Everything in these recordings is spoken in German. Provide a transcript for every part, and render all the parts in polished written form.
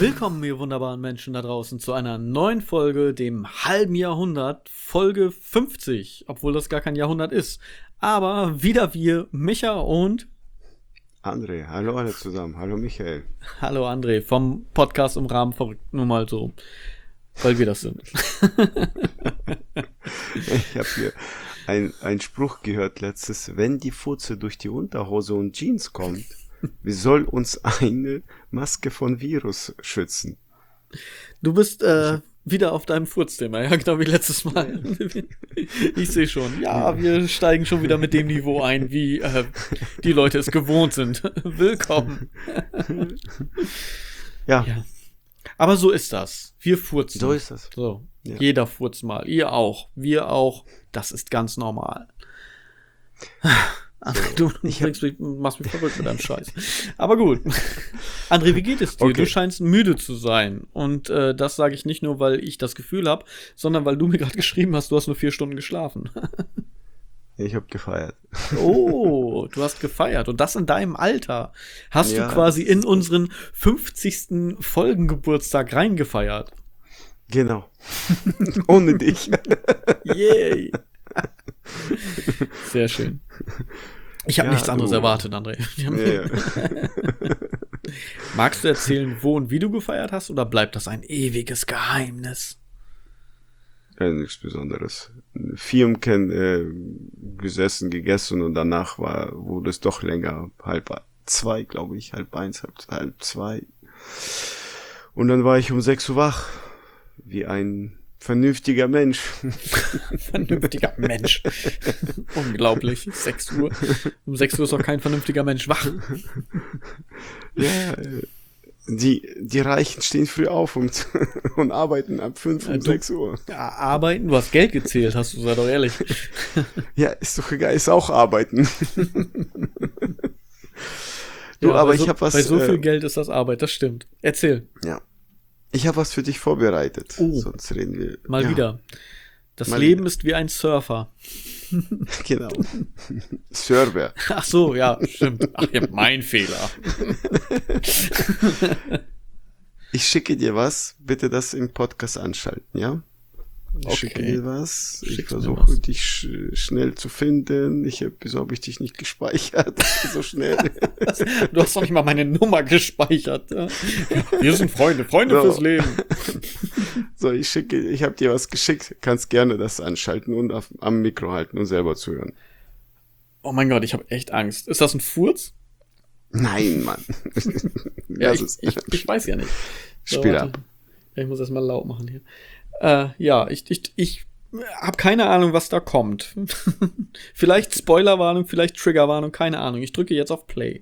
Willkommen, ihr wunderbaren Menschen da draußen, zu einer neuen Folge, dem halben Jahrhundert, Folge 50, obwohl das gar kein Jahrhundert ist. Aber wieder wir, Micha und André. Hallo alle zusammen. Hallo Michael. Hallo André vom Podcast im Rahmen verrückt, nur mal so, weil wir das sind. Ich habe hier einen Spruch gehört letztes: Wenn die Furze durch die Unterhose und Jeans kommt, wie soll uns eine Maske von Virus schützen? Du bist wieder auf deinem Furzthema, ja, genau wie letztes Mal. Ich sehe schon. Ja, wir steigen schon wieder mit dem Niveau ein, wie die Leute es gewohnt sind. Willkommen. Ja. Aber so ist das. Wir furzen. So ist das. So. Ja. Jeder furzt mal. Ihr auch. Wir auch. Das ist ganz normal. Du machst mich verrückt mit deinem Scheiß. Aber gut. André, wie geht es dir? Okay. Du scheinst müde zu sein. Und das sage ich nicht nur, weil ich das Gefühl habe, sondern weil du mir gerade geschrieben hast, du hast nur 4 Stunden geschlafen. Ich habe gefeiert. Oh, du hast gefeiert. Und das in deinem Alter. Hast Ja, du quasi in unseren 50. Folgengeburtstag reingefeiert. Genau. Ohne dich. Yay. Sehr schön. Ich habe Ja, nichts anderes du- erwartet, André. Ja. Magst du erzählen, wo und wie du gefeiert hast, oder bleibt das ein ewiges Geheimnis? Nichts Besonderes. Firmen gesessen, gegessen und danach wurde es doch länger. 1:30, glaube ich. 1:30, 1:30. Und dann war ich um 6 Uhr wach. Wie ein vernünftiger Mensch. Vernünftiger Mensch. Unglaublich. 6 Uhr. Um 6 Uhr ist doch kein vernünftiger Mensch wach. Ja, die Reichen stehen früh auf und arbeiten ab 5 und 6 Uhr. Ja, arbeiten, du hast Geld gezählt, hast du, sei doch ehrlich. Ja, ist doch egal, ist auch arbeiten. Du, Ja, aber bei ich habe was. Bei so viel Geld ist das Arbeit, das stimmt. Erzähl. Ja. Ich habe was für dich vorbereitet. Oh. Sonst reden wir. Mal ja, wieder. Das Mal Leben ist wie ein Surfer. Genau. Server. Ach so, ja, stimmt. Ach ja, mein Fehler. Ich schicke dir was. Bitte das im Podcast anschalten, ja? Ich Okay. schicke dir was. Ich Schickst mir versuche was. dich schnell zu finden. Wieso habe ich dich nicht gespeichert? So schnell. Du hast doch nicht mal meine Nummer gespeichert. Ja? Wir sind Freunde So. fürs Leben. So, ich habe dir was geschickt. Kannst gerne das anschalten und am Mikro halten und selber zuhören. Oh mein Gott, ich habe echt Angst. Ist das ein Furz? Nein, Mann. Ja, Lass es. ich weiß ja nicht. So, Spiel warte. ab. Ja, ich muss erst mal laut machen hier. Ja, ich habe keine Ahnung, was da kommt. Vielleicht Spoilerwarnung, vielleicht Triggerwarnung, keine Ahnung. Ich drücke jetzt auf Play.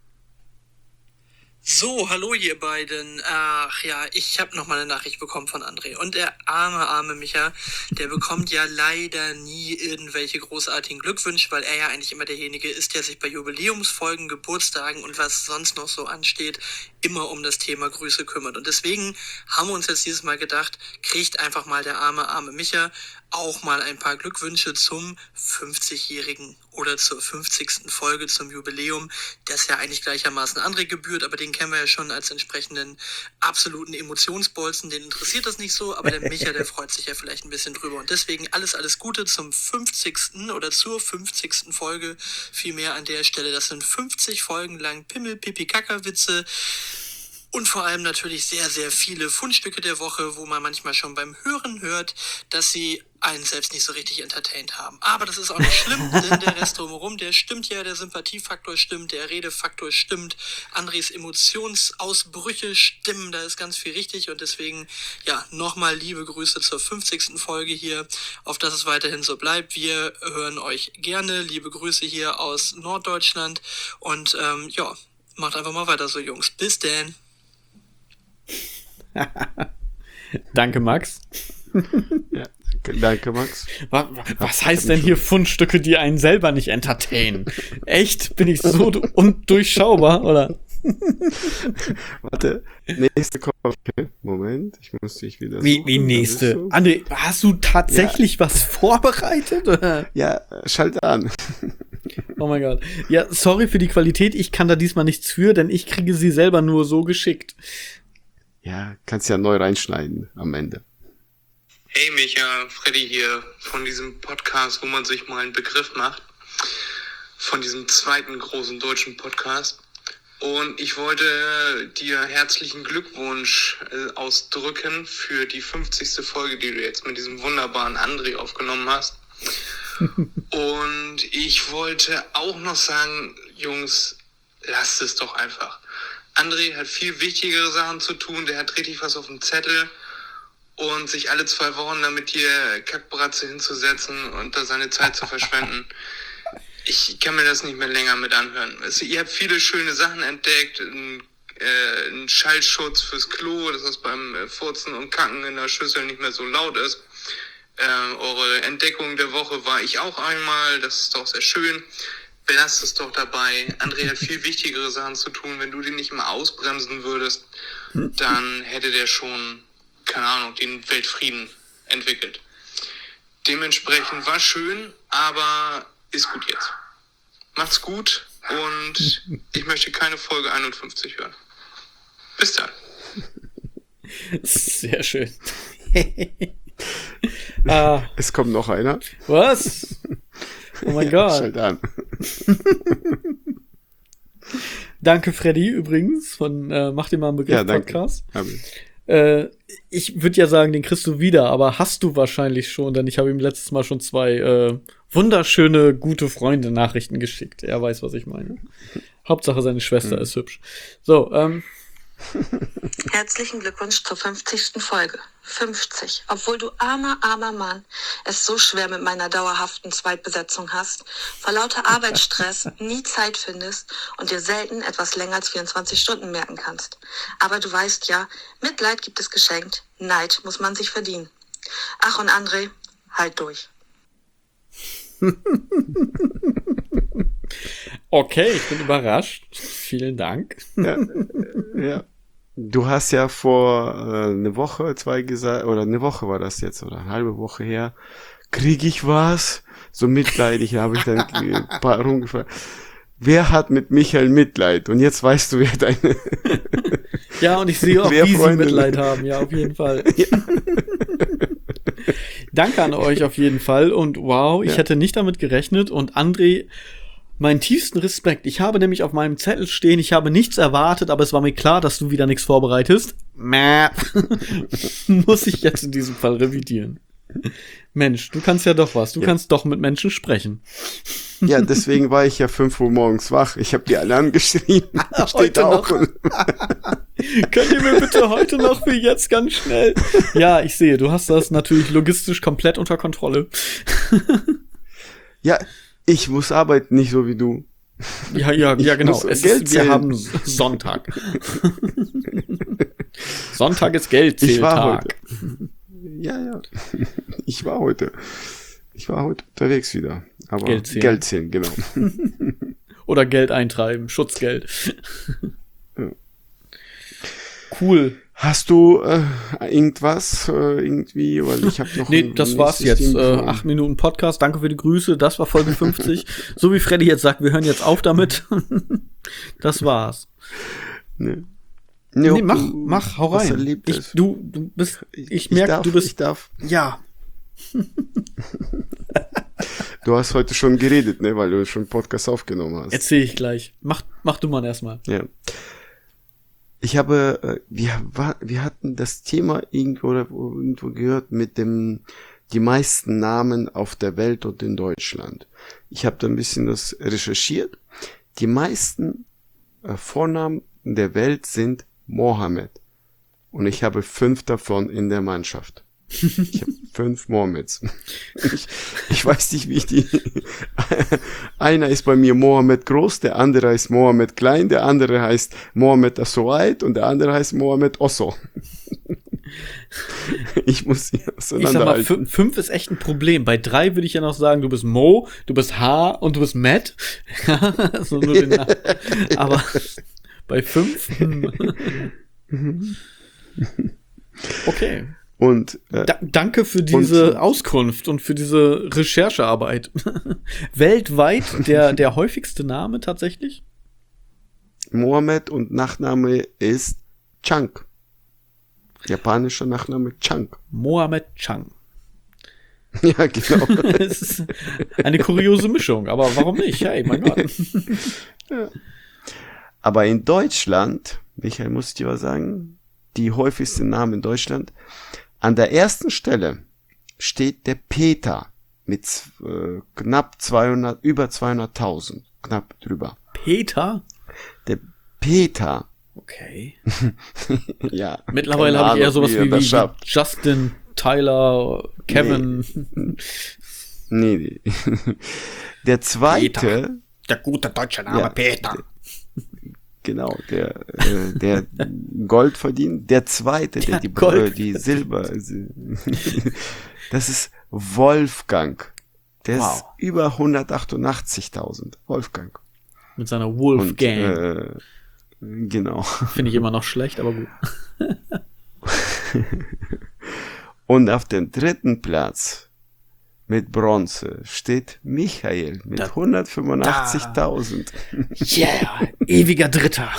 So, hallo ihr beiden. Ach ja, ich habe nochmal eine Nachricht bekommen von André. Und der arme Micha, der bekommt ja leider nie irgendwelche großartigen Glückwünsche, weil er ja eigentlich immer derjenige ist, der sich bei Jubiläumsfolgen, Geburtstagen und was sonst noch so ansteht, immer um das Thema Grüße kümmert. Und deswegen haben wir uns jetzt dieses Mal gedacht, kriegt einfach mal der arme Micha auch mal ein paar Glückwünsche zum 50-Jährigen oder zur 50. Folge zum Jubiläum, das ja eigentlich gleichermaßen André gebührt, aber den kennen wir ja schon als entsprechenden absoluten Emotionsbolzen, den interessiert das nicht so, aber der Micha, der freut sich ja vielleicht ein bisschen drüber und deswegen alles Gute zum 50. oder zur 50. Folge, vielmehr an der Stelle, das sind 50 Folgen lang Pimmel-Pipi-Kaka-Witze, und vor allem natürlich sehr, sehr viele Fundstücke der Woche, wo man manchmal schon beim Hören hört, dass sie einen selbst nicht so richtig entertained haben. Aber das ist auch nicht schlimm, denn der Rest drumherum, der stimmt ja, der Sympathiefaktor stimmt, der Redefaktor stimmt, Andres Emotionsausbrüche stimmen, da ist ganz viel richtig und deswegen, ja, nochmal liebe Grüße zur 50. Folge hier, auf dass es weiterhin so bleibt. Wir hören euch gerne, liebe Grüße hier aus Norddeutschland und ja, macht einfach mal weiter so, Jungs. Bis denn. Danke, Max. Ja, danke, Max. Was heißt denn hier Fundstücke, die einen selber nicht entertainen? Echt? Bin ich so undurchschaubar, oder? Warte, nächste kommt. Okay, Moment, ich muss dich wieder Wie suchen. nächste? Da bist André, hast du tatsächlich was vorbereitet? Oder? du. Ja, schalt an. Oh mein Gott. Ja, sorry für die Qualität. Ich kann da diesmal nichts für, denn ich kriege sie selber nur so geschickt. ja, kannst ja neu reinschneiden am Ende. Hey Micha, Freddy hier von diesem Podcast, wo man sich mal einen Begriff macht. Von diesem zweiten großen deutschen Podcast. Und ich wollte dir herzlichen Glückwunsch ausdrücken für die 50. Folge, die du jetzt mit diesem wunderbaren André aufgenommen hast. Und ich wollte auch noch sagen, Jungs, lasst es doch einfach. André hat viel wichtigere Sachen zu tun, der hat richtig was auf dem Zettel. Und sich alle 2 Wochen da mit dir Kackbratze hinzusetzen und da seine Zeit zu verschwenden. Ich kann mir das nicht mehr länger mit anhören. Also, ihr habt viele schöne Sachen entdeckt, einen Schallschutz fürs Klo, dass das beim Furzen und Kacken in der Schüssel nicht mehr so laut ist. Eure Entdeckung der Woche war ich auch einmal, das ist doch sehr schön. Belasst es doch dabei. André hat viel wichtigere Sachen zu tun. Wenn du den nicht mal ausbremsen würdest, dann hätte der schon, keine Ahnung, den Weltfrieden entwickelt. Dementsprechend war schön, aber ist gut jetzt. Macht's gut und ich möchte keine Folge 51 hören. Bis dann. Sehr schön. Es kommt noch einer. Was? Oh mein Gott. Schalt an. Danke, Freddy, übrigens, von Mach dir mal einen Begriff Podcast. Ich würde ja sagen, den kriegst du wieder, aber hast du wahrscheinlich schon, denn ich habe ihm letztes Mal schon 2 wunderschöne, gute Freunde-Nachrichten geschickt. Er weiß, was ich meine. Hauptsache, seine Schwester ist hübsch. So, Herzlichen Glückwunsch zur 50. Folge. 50. Obwohl du armer Mann es so schwer mit meiner dauerhaften Zweitbesetzung hast, vor lauter Arbeitsstress nie Zeit findest und dir selten etwas länger als 24 Stunden merken kannst. Aber du weißt ja, Mitleid gibt es geschenkt, Neid muss man sich verdienen. Ach und André, halt durch. okay, ich bin überrascht. Vielen Dank. Ja. Du hast ja vor eine Woche, 2 gesagt, oder eine Woche war das jetzt, oder eine halbe Woche her, krieg ich was? So mitleidig habe ich dann ein paar rumgefragt. Wer hat mit Michael Mitleid? Und jetzt weißt du, wer deine ja, und ich sehe auch, wie sie Mitleid haben. Ja, auf jeden Fall. Ja. Danke an euch auf jeden Fall. Und wow, ich hätte nicht damit gerechnet. Und André, meinen tiefsten Respekt. Ich habe nämlich auf meinem Zettel stehen, ich habe nichts erwartet, aber es war mir klar, dass du wieder nichts vorbereitest. Muss ich jetzt in diesem Fall revidieren. Mensch, du kannst ja doch was. Du kannst doch mit Menschen sprechen. Ja, deswegen war ich ja 5 Uhr morgens wach. Ich habe die alle angeschrieben. Heute noch. Könnt ihr mir bitte heute noch wie jetzt ganz schnell? Ja, ich sehe, du hast das natürlich logistisch komplett unter Kontrolle. Ja, ich muss arbeiten, nicht so wie du. Ja, genau. Wir haben Sonntag. Sonntag ist Geldzähltag. Ja. Ich war heute unterwegs wieder. Aber Geld zählen, genau. Oder Geld eintreiben, Schutzgeld. Ja. Cool. Hast du irgendwas irgendwie? Weil ich habe noch. Nee, das war's jetzt. 8 Minuten Podcast. Danke für die Grüße. Das war Folge 50. So wie Freddy jetzt sagt, wir hören jetzt auf damit. Das war's. Nee, mach, hau rein. Du bist. Ich merke, du bist. Ich darf. Ja. Du hast heute schon geredet, ne, weil du schon einen Podcast aufgenommen hast. Erzähl ich gleich. Mach du mal erstmal. Ja. Ich habe, wir hatten das Thema irgendwo gehört mit die meisten Namen auf der Welt und in Deutschland. Ich habe da ein bisschen das recherchiert. Die meisten Vornamen der Welt sind Mohammed. Und ich habe 5 davon in der Mannschaft. Ich habe 5 Mohammeds. Ich weiß nicht, wie ich die. Einer ist bei mir Mohammed Groß, der andere heißt Mohammed Klein, der andere heißt Mohammed Assoait und der andere heißt Mohammed Osso. Ich muss sie auseinanderhalten. Ich sag mal, 5 ist echt ein Problem. Bei 3 würde ich ja noch sagen, du bist Mo, du bist H und du bist Matt. So nur den Namen. Aber bei 5? Okay. Und danke für diese Auskunft und für diese Recherchearbeit. Weltweit der häufigste Name tatsächlich? Mohammed und Nachname ist Chunk. Japanischer Nachname Chang. Mohammed Chang. Ja, genau. Es ist eine kuriose Mischung, aber warum nicht? Hey, mein Gott. Aber in Deutschland, Michael, muss ich dir was sagen, die häufigsten Namen in Deutschland, an der ersten Stelle steht der Peter mit knapp 200, über 200.000, knapp drüber. Peter? Der Peter. Okay. Ja. Mittlerweile habe ich eher sowas wie Justin, Tyler, Kevin. Nee. Der zweite. Peter. Der gute deutsche Name Peter. Genau, der Gold verdient. Der zweite, der die Silber. Das ist Wolfgang. Der ist über 188.000. Wolfgang. Mit seiner Wolfgang. Genau. Finde ich immer noch schlecht, aber gut. Und auf dem dritten Platz mit Bronze steht Michael mit 185.000. Yeah, ewiger Dritter.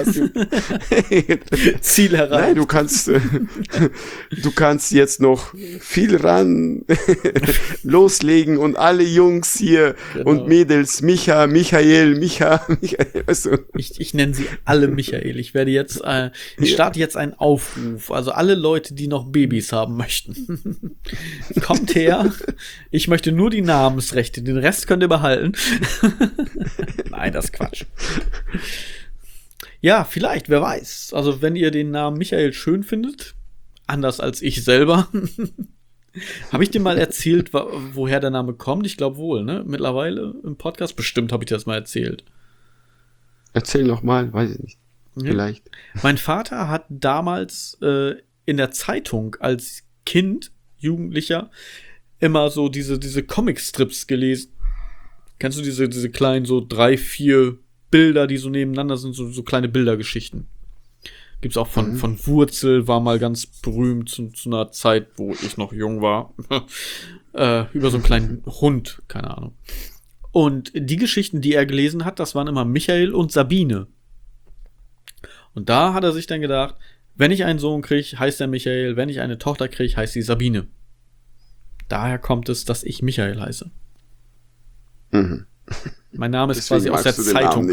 Ziel erreicht. Nein, du kannst jetzt noch viel ran loslegen und alle Jungs hier und Mädels, Michael. Also. Ich nenne sie alle Michael. Ich werde jetzt, ich starte jetzt einen Aufruf. Also alle Leute, die noch Babys haben möchten. Kommt her. Ich möchte nur die Namensrechte, den Rest könnt ihr behalten. Nein, das ist Quatsch. Ja, vielleicht, wer weiß. Also wenn ihr den Namen Michael schön findet, anders als ich selber, habe ich dir mal erzählt, woher der Name kommt? Ich glaube wohl, ne? Mittlerweile im Podcast. Bestimmt habe ich dir das mal erzählt. Erzähl noch mal, weiß ich nicht. Vielleicht. Mein Vater hat damals in der Zeitung als Kind, Jugendlicher, immer so diese Comicstrips gelesen. Kennst du diese kleinen, so 3, 4 Bilder, die so nebeneinander sind, so kleine Bildergeschichten? Gibt's auch von Wurzel, war mal ganz berühmt zu einer Zeit, wo ich noch jung war. Über so einen kleinen Hund, keine Ahnung. Und die Geschichten, die er gelesen hat, das waren immer Michael und Sabine. Und da hat er sich dann gedacht, wenn ich einen Sohn kriege, heißt er Michael, wenn ich eine Tochter kriege, heißt sie Sabine. Daher kommt es, dass ich Michael heiße. Mhm. Mein Name ist Deswegen quasi aus der Zeitung.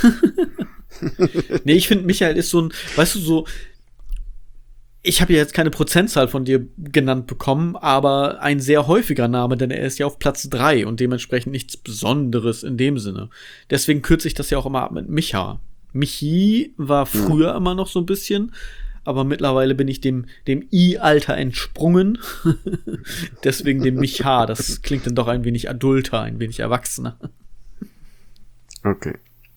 Nee, ich finde, Michael ist so ein, weißt du, so, ich habe ja jetzt keine Prozentzahl von dir genannt bekommen, aber ein sehr häufiger Name, denn er ist ja auf Platz 3 und dementsprechend nichts Besonderes in dem Sinne. Deswegen kürze ich das ja auch immer ab mit Micha. Michi war früher immer noch so ein bisschen, aber mittlerweile bin ich dem I-Alter entsprungen. Deswegen dem Micha. Das klingt dann doch ein wenig adulter, ein wenig erwachsener. Okay.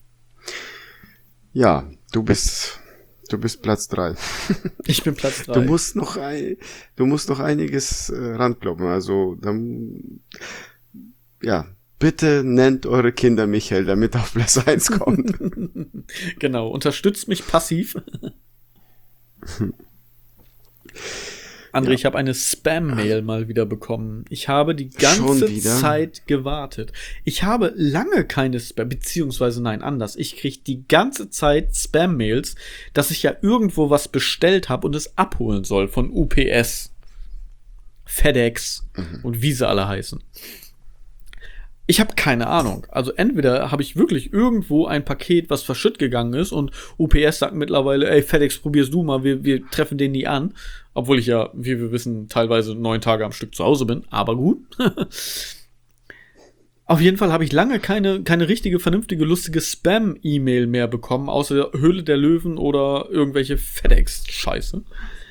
Ja, du bist Platz 3. Ich bin Platz 3. Du musst noch einiges rankloppen. Also, dann, ja, bitte nennt eure Kinder Michael, damit auf Platz 1 kommt. Genau, unterstützt mich passiv. André, ich habe eine Spam-Mail mal wieder bekommen. Ich habe die ganze Zeit gewartet. Ich habe lange keine Spam, beziehungsweise nein, anders. Ich kriege die ganze Zeit Spam-Mails, dass ich ja irgendwo was bestellt habe und es abholen soll von UPS, FedEx und wie sie alle heißen. Ich habe keine Ahnung. Also entweder habe ich wirklich irgendwo ein Paket, was verschütt gegangen ist und UPS sagt mittlerweile, ey FedEx, probierst du mal, wir treffen den nie an. Obwohl ich ja, wie wir wissen, teilweise 9 Tage am Stück zu Hause bin. Aber gut. Auf jeden Fall habe ich lange keine richtige, vernünftige, lustige Spam-E-Mail mehr bekommen, außer Höhle der Löwen oder irgendwelche FedEx-Scheiße.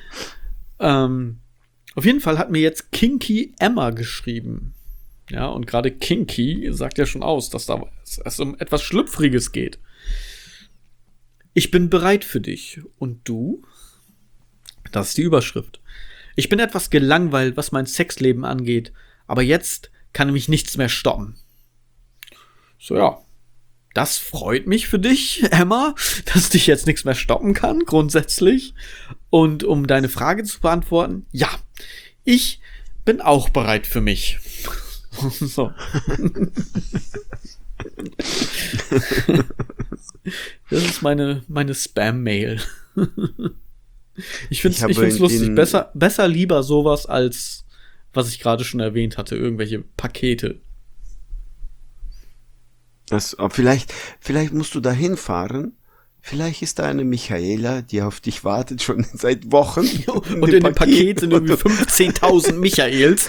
Auf jeden Fall hat mir jetzt Kinky Emma geschrieben. Ja, und gerade Kinky sagt ja schon aus, dass es um etwas Schlüpfriges geht. Ich bin bereit für dich. Und du? Das ist die Überschrift. Ich bin etwas gelangweilt, was mein Sexleben angeht, aber jetzt kann mich nichts mehr stoppen. So, ja. Das freut mich für dich, Emma, dass dich jetzt nichts mehr stoppen kann, grundsätzlich. Und um deine Frage zu beantworten, ja, ich bin auch bereit für mich. So. Das ist meine Spam-Mail. Ich find's lustig. Besser lieber sowas als, was ich gerade schon erwähnt hatte, irgendwelche Pakete. Vielleicht musst du da hinfahren. Vielleicht ist da eine Michaela, die auf dich wartet schon seit Wochen. Und in dem Paket sind irgendwie 15.000 Michaels.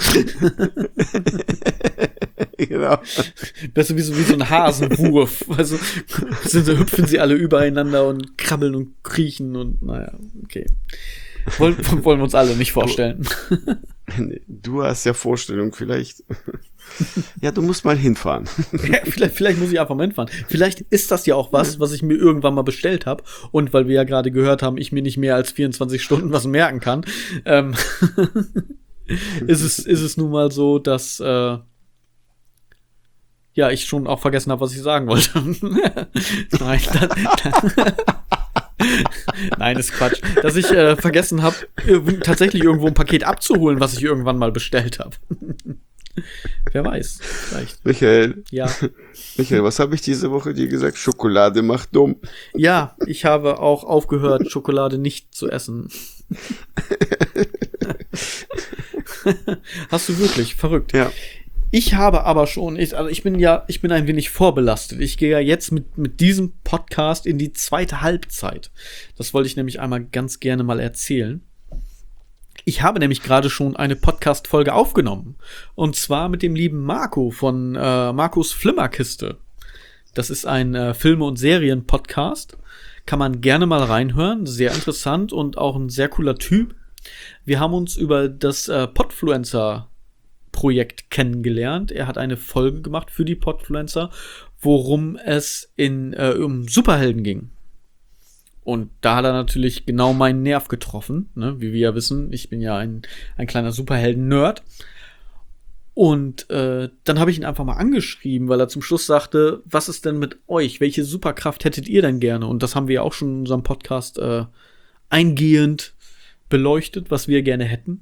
Genau. Das ist wie so ein Hasenwurf. Also hüpfen sie alle übereinander und krabbeln und kriechen und naja, okay. Wollen wir uns alle nicht vorstellen. Du hast ja Vorstellung, vielleicht. Ja, du musst mal hinfahren. Ja, vielleicht muss ich einfach mal hinfahren. Vielleicht ist das ja auch was ich mir irgendwann mal bestellt habe. Und weil wir ja gerade gehört haben, ich mir nicht mehr als 24 Stunden was merken kann, ist es nun mal so, dass ich schon auch vergessen habe, was ich sagen wollte. Nein, ist Quatsch. Dass ich vergessen habe, tatsächlich irgendwo ein Paket abzuholen, was ich irgendwann mal bestellt habe. Wer weiß, vielleicht. Michael, Ja. Michael, was habe ich diese Woche dir gesagt? Schokolade macht dumm. Ja, ich habe auch aufgehört, Schokolade nicht zu essen. Hast du wirklich? Verrückt. Ja. Ich habe aber schon, ich bin ein wenig vorbelastet. Ich gehe ja jetzt mit diesem Podcast in die zweite Halbzeit. Das wollte ich nämlich einmal ganz gerne mal erzählen. Ich habe nämlich gerade schon eine Podcast-Folge aufgenommen. Und zwar mit dem lieben Marco von Marcos Flimmerkiste. Das ist ein Filme- und Serien-Podcast. Kann man gerne mal reinhören. Sehr interessant und auch ein sehr cooler Typ. Wir haben uns über das Podfluencer-Projekt kennengelernt. Er hat eine Folge gemacht für die Podfluencer, worum es um Superhelden ging. Und da hat er natürlich genau meinen Nerv getroffen, ne? Wie wir ja wissen, ich bin ja ein kleiner Superhelden-Nerd. Und dann habe ich ihn einfach mal angeschrieben, weil er zum Schluss sagte, was ist denn mit euch? Welche Superkraft hättet ihr denn gerne? Und das haben wir ja auch schon in unserem Podcast eingehend beleuchtet, was wir gerne hätten.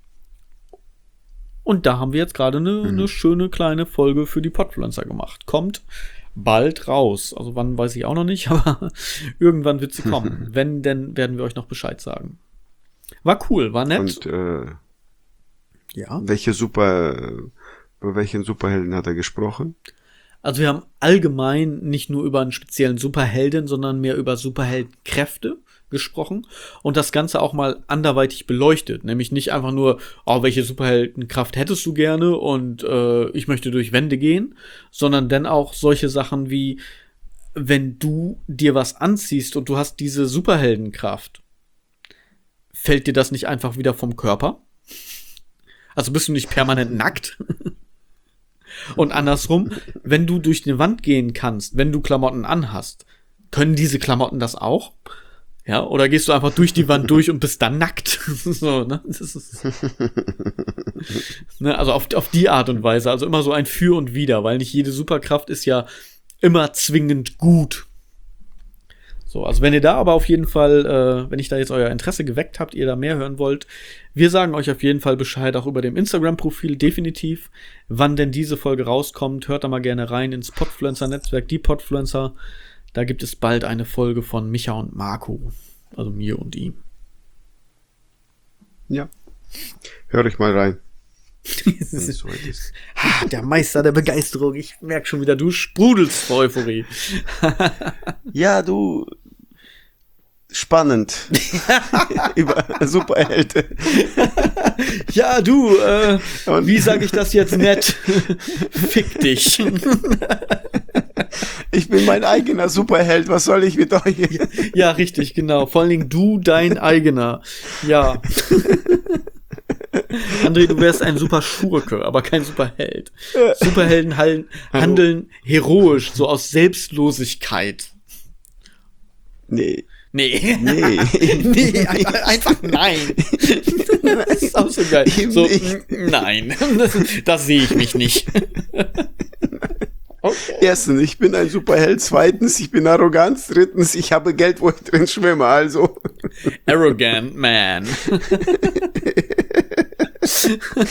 Und da haben wir jetzt gerade eine schöne kleine Folge für die Podfluencer gemacht. Kommt bald raus. Also wann, weiß ich auch noch nicht, aber irgendwann wird sie kommen. Wenn, denn werden wir euch noch Bescheid sagen. War cool, war nett. Und ja. über welchen Superhelden hat er gesprochen? Also wir haben allgemein nicht nur über einen speziellen Superhelden, sondern mehr über Superheldenkräfte gesprochen und das Ganze auch mal anderweitig beleuchtet. Nämlich nicht einfach nur, welche Superheldenkraft hättest du gerne und ich möchte durch Wände gehen, sondern dann auch solche Sachen wie, wenn du dir was anziehst und du hast diese Superheldenkraft, fällt dir das nicht einfach wieder vom Körper? Also bist du nicht permanent nackt? Und andersrum, wenn du durch eine Wand gehen kannst, wenn du Klamotten anhast, können diese Klamotten das auch? Ja, oder gehst du einfach durch die Wand durch und bist dann nackt? So, ne? Das ist, ne? Also auf die Art und Weise. Also immer so ein Für und Wider, weil nicht jede Superkraft ist ja immer zwingend gut. So, also wenn ihr da aber auf jeden Fall, wenn ich da jetzt euer Interesse geweckt habt, ihr da mehr hören wollt, wir sagen euch auf jeden Fall Bescheid, auch über dem Instagram-Profil, definitiv. Wann denn diese Folge rauskommt, hört da mal gerne rein ins Podfluencer-Netzwerk, die Podfluencer. Da gibt es bald eine Folge von Micha und Marco, also mir und ihm. Ja, hör ich mal rein. Der Meister der Begeisterung, ich merke schon wieder, du sprudelst vor Euphorie. Ja, du... Spannend. Über Superhelden. Ja, du, wie sage ich das jetzt nett? Fick dich. Ich bin mein eigener Superheld, was soll ich mit euch? Ja, richtig, genau. Vor allen Dingen du, dein eigener. Ja. André, du wärst ein super Schurke, aber kein Superheld. Superhelden handeln heroisch, so aus Selbstlosigkeit. Nee. Nee, einfach nein. Das ist auch so geil. So, nein, das sehe ich mich nicht. Okay. Erstens, ich bin ein Superheld. Zweitens, ich bin arrogant. Drittens, ich habe Geld, wo ich drin schwimme, also. Arrogant man.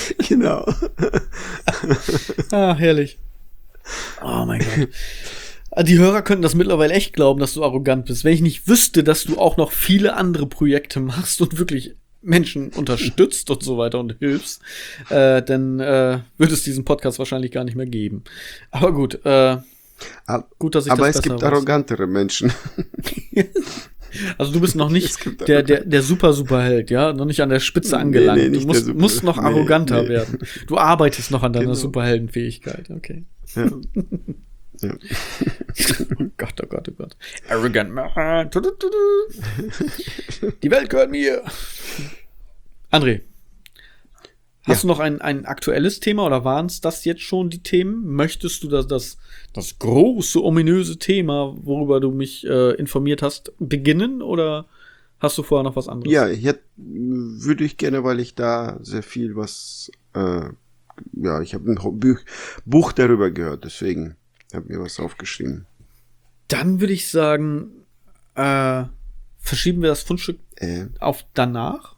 Genau. Ah, herrlich. Oh mein Gott. Die Hörer könnten das mittlerweile echt glauben, dass du arrogant bist. Wenn ich nicht wüsste, dass du auch noch viele andere Projekte machst und wirklich Menschen unterstützt und so weiter und hilfst, dann würde es diesen Podcast wahrscheinlich gar nicht mehr geben. Aber gut, gut, dass ich aber das es besser gibt weiß. arrogantere Menschen. Also du bist noch nicht der Superheld, ja? Noch nicht an der Spitze angelangt. nicht Du musst noch arroganter nee. werden. Du arbeitest noch an deiner Genau. Superheldenfähigkeit, okay. Ja. Ja. Oh Gott, oh Gott, oh Gott. Arrogant man. Die Welt gehört mir. André, hast du noch ein aktuelles Thema oder waren es das jetzt schon die Themen? Möchtest du das große, ominöse Thema, worüber du mich informiert hast, beginnen oder hast du vorher noch was anderes? Ja, würde ich gerne, weil ich da sehr viel was, ich habe ein Buch darüber gehört, deswegen habe mir was aufgeschrieben. Dann würde ich sagen, verschieben wir das Fundstück auf danach.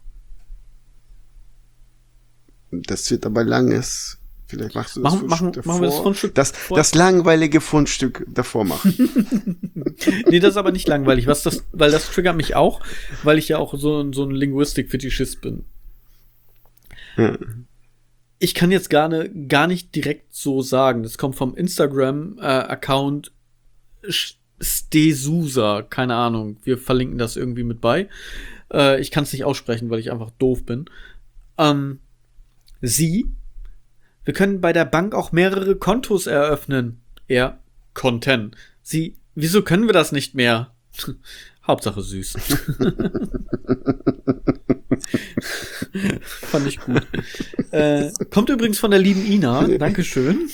Das wird aber langes. Vielleicht machst du das Machen wir das Fundstück das langweilige Fundstück davor machen. Nee, das ist aber nicht langweilig, weil das triggert mich auch, weil ich ja auch so ein Linguistik-Fetischist bin. Ja. Ich kann jetzt gar nicht direkt so sagen. Das kommt vom Instagram-Account Stesusa. Keine Ahnung. Wir verlinken das irgendwie mit bei. Ich kann es nicht aussprechen, weil ich einfach doof bin. Wir können bei der Bank auch mehrere Kontos eröffnen. Er, Konten. Wieso können wir das nicht mehr? Hauptsache süß. Fand ich gut. Kommt übrigens von der lieben Ina. Dankeschön.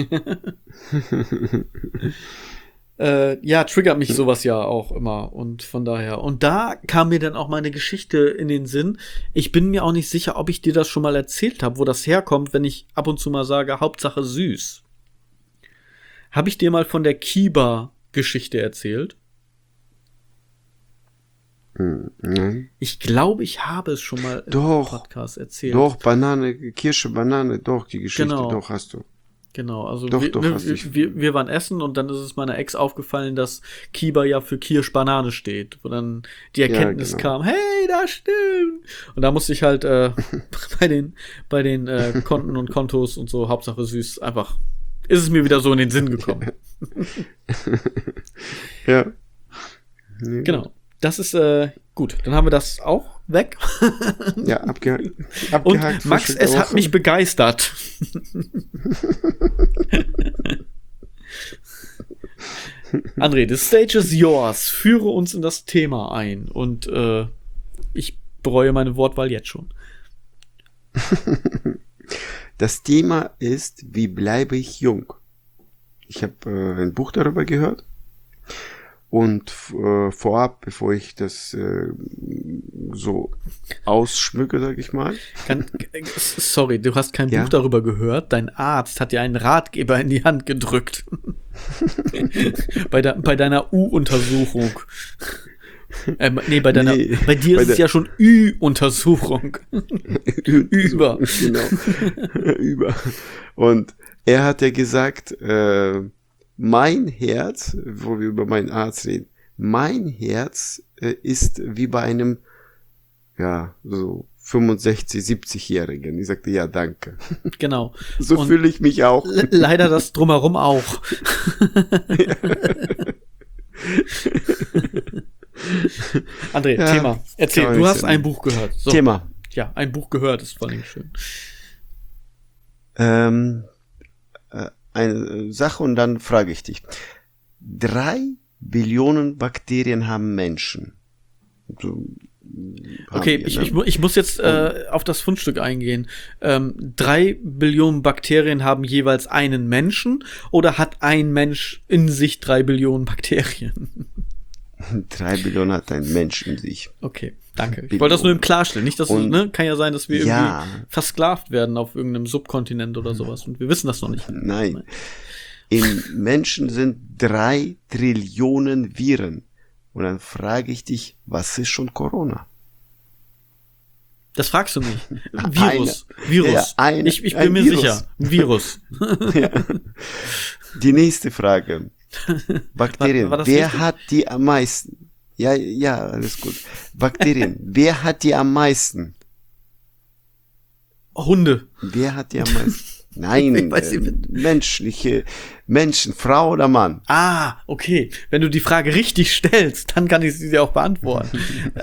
Ja, triggert mich sowas ja auch immer. Und von daher. Und da kam mir dann auch meine Geschichte in den Sinn. Ich bin mir auch nicht sicher, ob ich dir das schon mal erzählt habe, wo das herkommt, wenn ich ab und zu mal sage, Hauptsache süß. Habe ich dir mal von der Kiba-Geschichte erzählt? Nein. Ich glaube, ich habe es schon mal im Podcast erzählt. Doch, Kirsche, Banane, doch, die Geschichte, Genau. doch, hast du. Genau, also Doch, hast du. wir waren essen und dann ist es meiner Ex aufgefallen, dass Kiba ja für Kirsch-Banane steht. Wo dann die Erkenntnis kam, hey, das stimmt. Und da musste ich halt bei den Konten und Kontos und so, Hauptsache süß, einfach, ist es mir wieder so in den Sinn gekommen. Ja. Genau. Das ist gut. Dann haben wir das auch weg. Ja, abgehakt. Und Max, es hat mich begeistert. André, the stage is yours. Führe uns in das Thema ein. Und ich bereue meine Wortwahl jetzt schon. Das Thema ist, wie bleibe ich jung? Ich habe ein Buch darüber gehört. Und vorab, bevor ich das so ausschmücke, sag ich mal. Sorry, du hast kein Buch darüber gehört. Dein Arzt hat dir einen Ratgeber in die Hand gedrückt. bei deiner U-Untersuchung. Bei dir ist es ja schon Ü-Untersuchung. Über. Genau. Über. Und er hat ja gesagt, mein Herz, wo wir über meinen Arzt reden, mein Herz ist wie bei einem, so 65-, 70-Jährigen. Ich sagte, ja, danke. Genau. So fühle ich mich auch. Leider das Drumherum auch. André, Thema. Erzähl, du hast ein Buch gehört. So. Thema. Ja, ein Buch gehört ist vor allem schön. Eine Sache und dann frage ich dich. 3 Billionen Bakterien haben Menschen. So, okay, ich muss jetzt auf das Fundstück eingehen. 3 Billionen Bakterien haben jeweils einen Menschen oder hat ein Mensch in sich 3 Billionen Bakterien? 3 Billionen hat ein Mensch in sich. Okay, danke. Ich wollte das nur im Klarstellen. Nicht, dass kann ja sein, dass wir irgendwie versklavt werden auf irgendeinem Subkontinent oder sowas. Und wir wissen das noch nicht. Nein. Im Menschen sind 3 Trillionen Viren. Und dann frage ich dich, was ist schon Corona? Das fragst du mich. Virus. Ich bin mir Virus. sicher. Ein Virus. Ja. Die nächste Frage. Bakterien. War das Wer richtig? hat die am meisten? Ja, ja, alles gut. Bakterien. Wer hat die am meisten? Hunde. Wer hat die am meisten? Nein, Ich weiß nicht. Menschen, Frau oder Mann? Ah, okay. Wenn du die Frage richtig stellst, dann kann ich sie dir auch beantworten.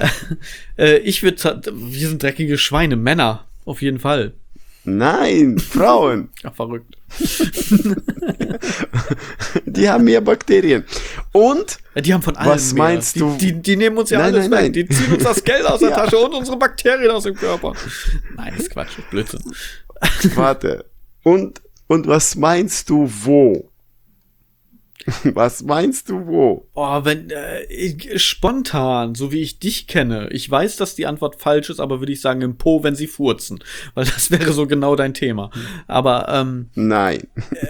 Wir sind dreckige Schweine, Männer, auf jeden Fall. Nein, Frauen. Ach, verrückt. Die haben mehr Bakterien. Und Ja, die haben von allem Was mehr. meinst du? Die nehmen uns ja Nein, alles nein, weg. nein. Die ziehen uns das Geld aus der Ja. Tasche und unsere Bakterien aus dem Körper. Nein, das ist Quatsch, das ist Blödsinn. warte. Und was meinst du wo? Was meinst du wo? Oh, spontan, so wie ich dich kenne. Ich weiß, dass die Antwort falsch ist, aber würde ich sagen im Po, wenn sie furzen. Weil das wäre so genau dein Thema. Aber, Nein.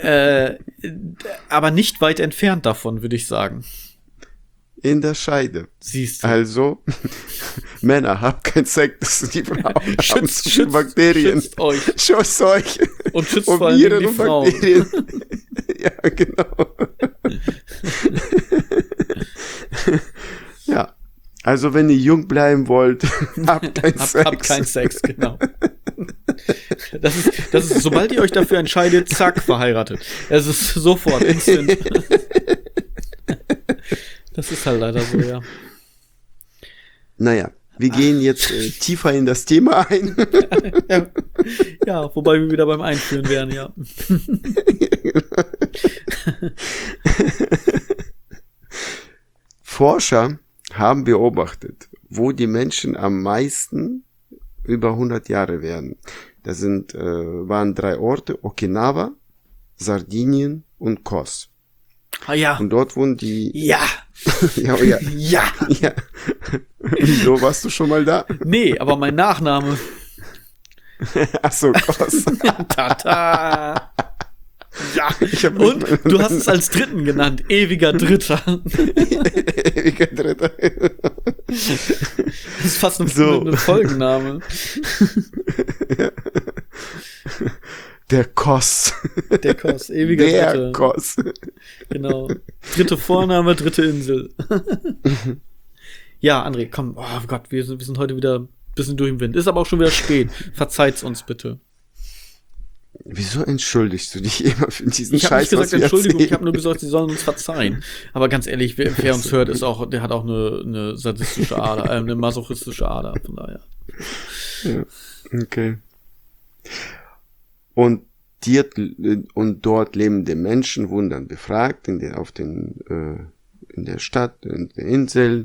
aber nicht weit entfernt davon, würde ich sagen. In der Scheide. Siehst du. Also, Männer, habt kein Sex, das sind die Frauen. haben Schützt- zu viele Bakterien. schützt euch. Schützt euch. Und schützt Um vor allem Viren die und Frauen. Bakterien. Ja, genau. Ja. Also, wenn ihr jung bleiben wollt, habt kein Sex. Habt keinen Sex, genau. Das ist, sobald ihr euch dafür entscheidet, zack, verheiratet. Es ist sofort, instant. Das ist halt leider so, ja. Naja, wir gehen jetzt tiefer in das Thema ein. Ja, wobei wir wieder beim Einführen wären, ja. Forscher haben beobachtet, wo die Menschen am meisten über 100 Jahre werden. Das waren 3 Orte: Okinawa, Sardinien und Kos. Ah ja. Und dort wohnen die... Ja. Ja, oh ja. Ja. Ja. Wieso, warst du schon mal da? Nee, aber mein Nachname. Ach so, Kos. Tata. Ja. hab nicht Und mal- du hast es als Dritten genannt. Ewiger Dritter. Ewiger Dritter. Das ist fast eine, So. eine Folgenname. Der Kos. Der Kos. Ewiger Der Dritter. Kos. Genau. Dritte Vorname, dritte Insel. Ja, André, komm. Oh Gott, wir sind heute wieder ein bisschen durch den Wind. Ist aber auch schon wieder spät. Verzeiht's uns bitte. Wieso entschuldigst du dich immer für diesen Ich habe Scheiß, nicht gesagt was wir Entschuldigung, ich erzählen? habe nur gesagt, sie sollen uns verzeihen. Aber ganz ehrlich, wer uns hört, der hat auch eine sadistische Ader, eine masochistische Ader, von daher. Ja, okay. Und dort lebende Menschen wurden dann befragt in der Stadt, in der Insel,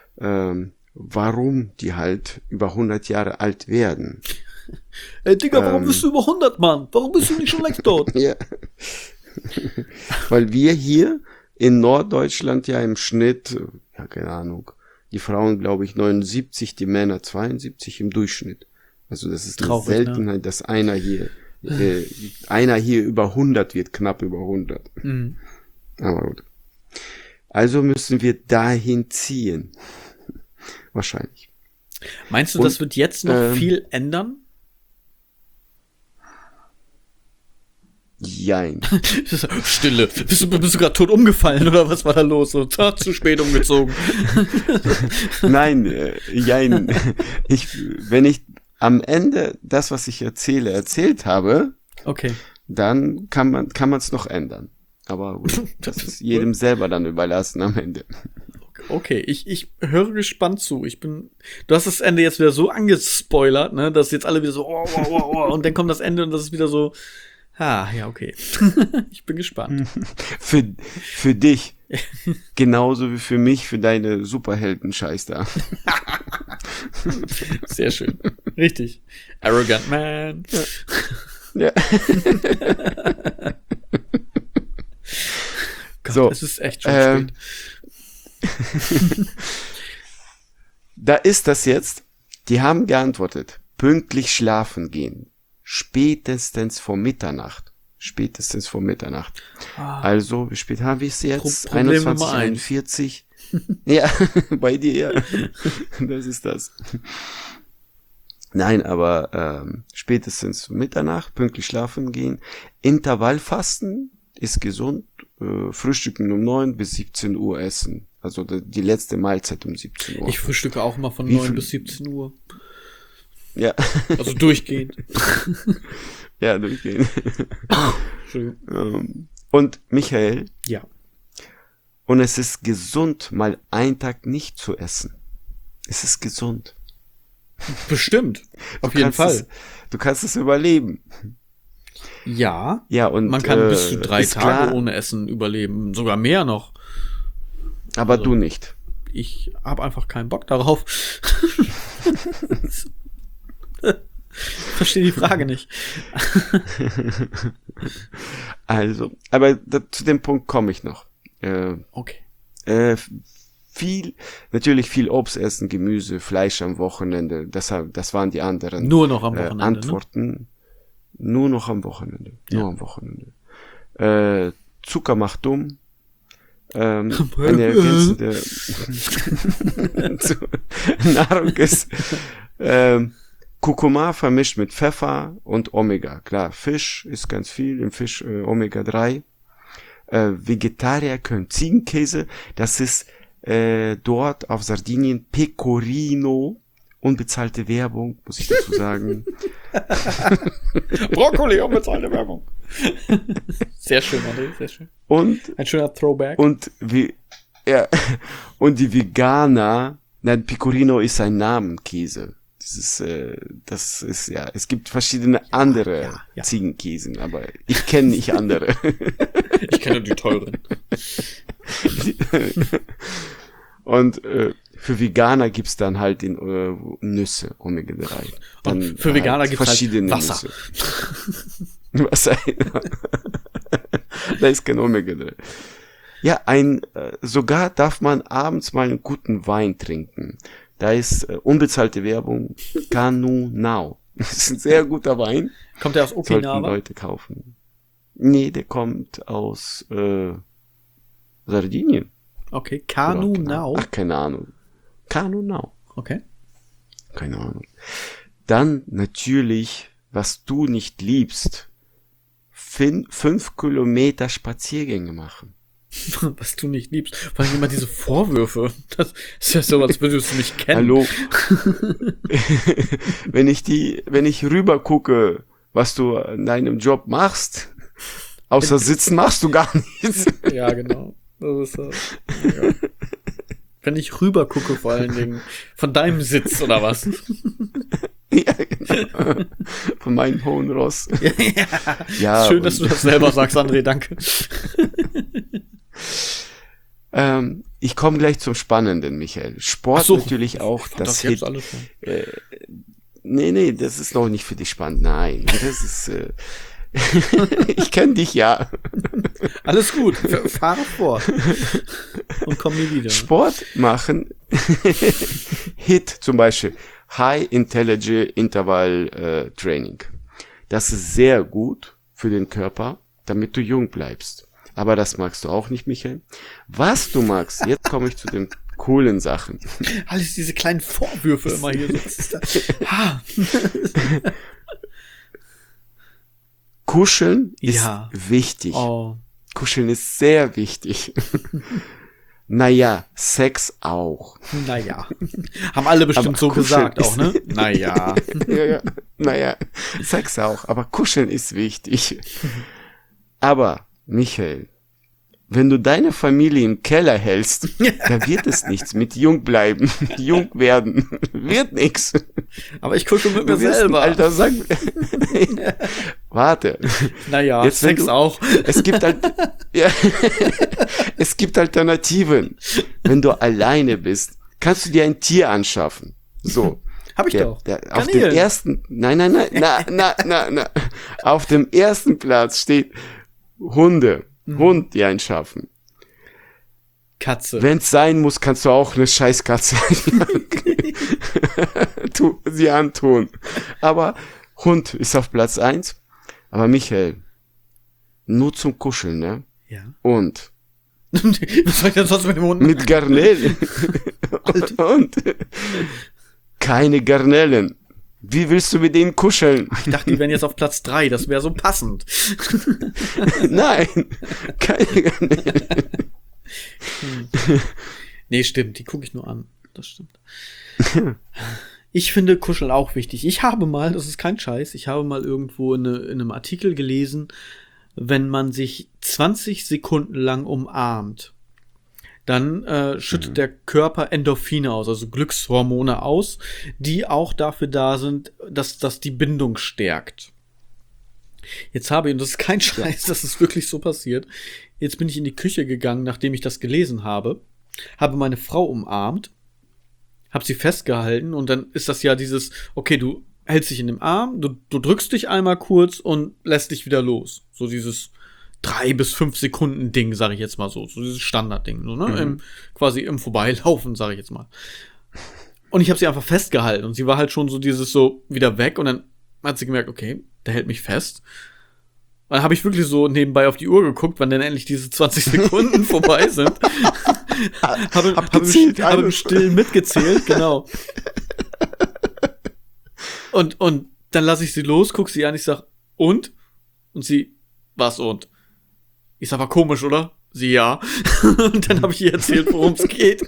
warum die halt über 100 Jahre alt werden. Ey, Digga, warum bist du über 100, Mann? Warum bist du nicht schon längst tot? Ja. Weil wir hier in Norddeutschland ja im Schnitt, ja, keine Ahnung, die Frauen, glaube ich, 79, die Männer 72 im Durchschnitt. Also das ist Traurig, eine Seltenheit, dass einer hier über 100 wird, knapp über 100. Mhm. Aber gut. Also müssen wir dahin ziehen. Wahrscheinlich. Meinst du, das wird jetzt noch viel ändern? Jein. Stille. Bist du gerade tot umgefallen oder was war da los? So, zu spät umgezogen. Nein, jein. Wenn ich am Ende das, was ich erzählt habe, Okay. dann kann man es noch ändern. Aber gut, das ist jedem selber dann überlassen am Ende. Okay, ich höre gespannt zu. Du hast das Ende jetzt wieder so angespoilert, ne, dass jetzt alle wieder so, und dann kommt das Ende und das ist wieder so, ja, okay. Ich bin gespannt. Für dich. Genauso wie für mich, für deine Superhelden-Scheiß da. Sehr schön. Richtig. Arrogant Man. Ja. Gott, So, es ist echt schon spät. Da ist das jetzt. Die haben geantwortet. Pünktlich schlafen gehen. Spätestens vor Mitternacht. Also, wie spät haben wir es jetzt? Problem Nummer 21:41. Ja, bei dir, ja. Das ist das. Nein, aber spätestens Mitternacht, pünktlich schlafen gehen. Intervallfasten ist gesund, frühstücken um 9 bis 17 Uhr essen. Also die letzte Mahlzeit um 17 Uhr. Ich frühstücke auch immer von Wie 9 viel- bis 17 Uhr. Ja, Also durchgehend. ja, durchgehen. Entschuldigung. Und Michael, Ja. und es ist gesund, mal einen Tag nicht zu essen. Es ist gesund. Bestimmt. Auf jeden kannst Fall. Du kannst es überleben. Ja. Ja, und Man kann bis zu 3 ist Tage klar, ohne Essen überleben. Sogar mehr noch. aber also- du nicht. Ich habe einfach keinen Bock darauf. Verstehe die Frage nicht. Also, aber zu dem Punkt komme ich noch. Okay. Natürlich viel Obst essen, Gemüse, Fleisch am Wochenende. Das waren die anderen Nur noch am Wochenende. Antworten. Nur noch am Wochenende. Nur am Wochenende. Zucker macht dumm. Eine ergänzende Nahrung ist Kurkuma vermischt mit Pfeffer und Omega. Klar, Fisch ist ganz viel, im Fisch Omega 3. Vegetarier können Ziegenkäse, das ist dort auf Sardinien Pecorino, unbezahlte Werbung, muss ich dazu sagen. Brokkoli, unbezahlte Werbung. Sehr schön, André, sehr schön. Und Ein schöner Throwback. und die Veganer, nein, Pecorino ist ein Namenkäse. Das ist ja, es gibt verschiedene andere ja. Ziegenkäsen, aber ich kenne nicht andere. Ich kenne die teuren. Und für Veganer gibt's dann halt Nüsse, Omega 3. Dann Und für Veganer halt gibt's verschiedene halt Wasser. Nüsse. Wasser. Da ist kein Omega 3. Ja, sogar darf man abends mal einen guten Wein trinken. Da ist unbezahlte Werbung, Canu Now. Das ist ein sehr guter Wein. Kommt der aus Sollten Okinawa? Leute kaufen. Nee, der kommt aus Sardinien. Okay, Kanu Oder Now. Ach, keine Ahnung. Canu Now. Okay. Keine Ahnung. Dann natürlich, was du nicht liebst, 5 Kilometer Spaziergänge machen. Was du nicht liebst. Vor allem immer diese Vorwürfe. Das ist ja so, als würdest du mich kennen. Hallo. wenn ich rüber gucke, was du in deinem Job machst, außer sitzen machst du gar nichts. Ja, genau. Das ist ja. Wenn ich rüber gucke, vor allen Dingen von deinem Sitz oder was? Ja, genau. Von meinem hohen Ross. Ja, Schön, dass du das selber sagst, André, danke. Ich komme gleich zum Spannenden, Michael. Sport Ach so. natürlich auch. Ich fand Das jetzt Hit. alles schon. Nee, das ist noch nicht für dich spannend. Nein, das ist. Ich kenne dich ja. Alles gut, fahre fort. Und komm nie wieder. Sport machen. HIIT zum Beispiel. High Intelligence Interval Training. Das ist sehr gut für den Körper, damit du jung bleibst. Aber das magst du auch nicht, Michael. Was du magst, jetzt komme ich zu den coolen Sachen. Alles diese kleinen Vorwürfe immer hier. So, was ist da? Ha. Kuscheln ist Ja. wichtig. Oh. Kuscheln ist sehr wichtig. Naja, Sex auch. Naja. Haben alle bestimmt Aber so kuscheln gesagt auch, ne? Naja. Ja, naja, Sex auch. Aber Kuscheln ist wichtig. Aber, Michael, wenn du deine Familie im Keller hältst, da wird es nichts mit jung bleiben, jung werden. Wird nix. Aber ich kuschel mit mir Du wirst ein selber. alter Sack. Warte. Naja, Jetzt, wenn Sex du- auch. Es gibt halt, ja, es gibt Alternativen. Wenn du alleine bist, kannst du dir ein Tier anschaffen. So. Hab ich doch. Auf dem Garnelen. ersten, nein. Auf dem ersten Platz steht Hunde. Hund dir einschaffen. Katze. Wenn's sein muss, kannst du auch eine Scheißkatze sie antun. Aber Hund ist auf Platz 1. Aber Michael, nur zum Kuscheln, ne? Ja. Und Was soll ich denn sonst mit dem Hund? mit Garnelen. Und keine Garnelen. Wie willst du mit denen kuscheln? Ich dachte, die wären jetzt auf Platz 3, das wäre so passend. Nein, keine. Nee, stimmt, die gucke ich nur an. Das stimmt. Ich finde Kuscheln auch wichtig. Ich habe mal, das ist kein Scheiß, ich habe mal irgendwo in einem Artikel gelesen, wenn man sich 20 Sekunden lang umarmt, dann schüttet der Körper Endorphine aus, also Glückshormone aus, die auch dafür da sind, dass das die Bindung stärkt. Jetzt habe ich, und das ist kein Scheiß, das ist wirklich so passiert, jetzt bin ich in die Küche gegangen, nachdem ich das gelesen habe meine Frau umarmt, habe sie festgehalten und dann ist das ja dieses, okay, du hältst dich in dem Arm, du drückst dich einmal kurz und lässt dich wieder los. So dieses 3 bis 5 Sekunden Ding, sage ich jetzt mal so dieses Standardding, so, ne? Quasi im Vorbeilaufen, sage ich jetzt mal. Und ich habe sie einfach festgehalten und sie war halt schon so dieses so wieder weg und dann hat sie gemerkt, okay, der hält mich fest. Und dann habe ich wirklich so nebenbei auf die Uhr geguckt, wann denn endlich diese 20 Sekunden vorbei sind. Habe im Stillen mitgezählt, genau. Und dann lasse ich sie los, guck sie an, ich sag, und? Und sie, was und? Ich sag, war komisch, oder? Sie, ja. Und dann habe ich ihr erzählt, worum es geht.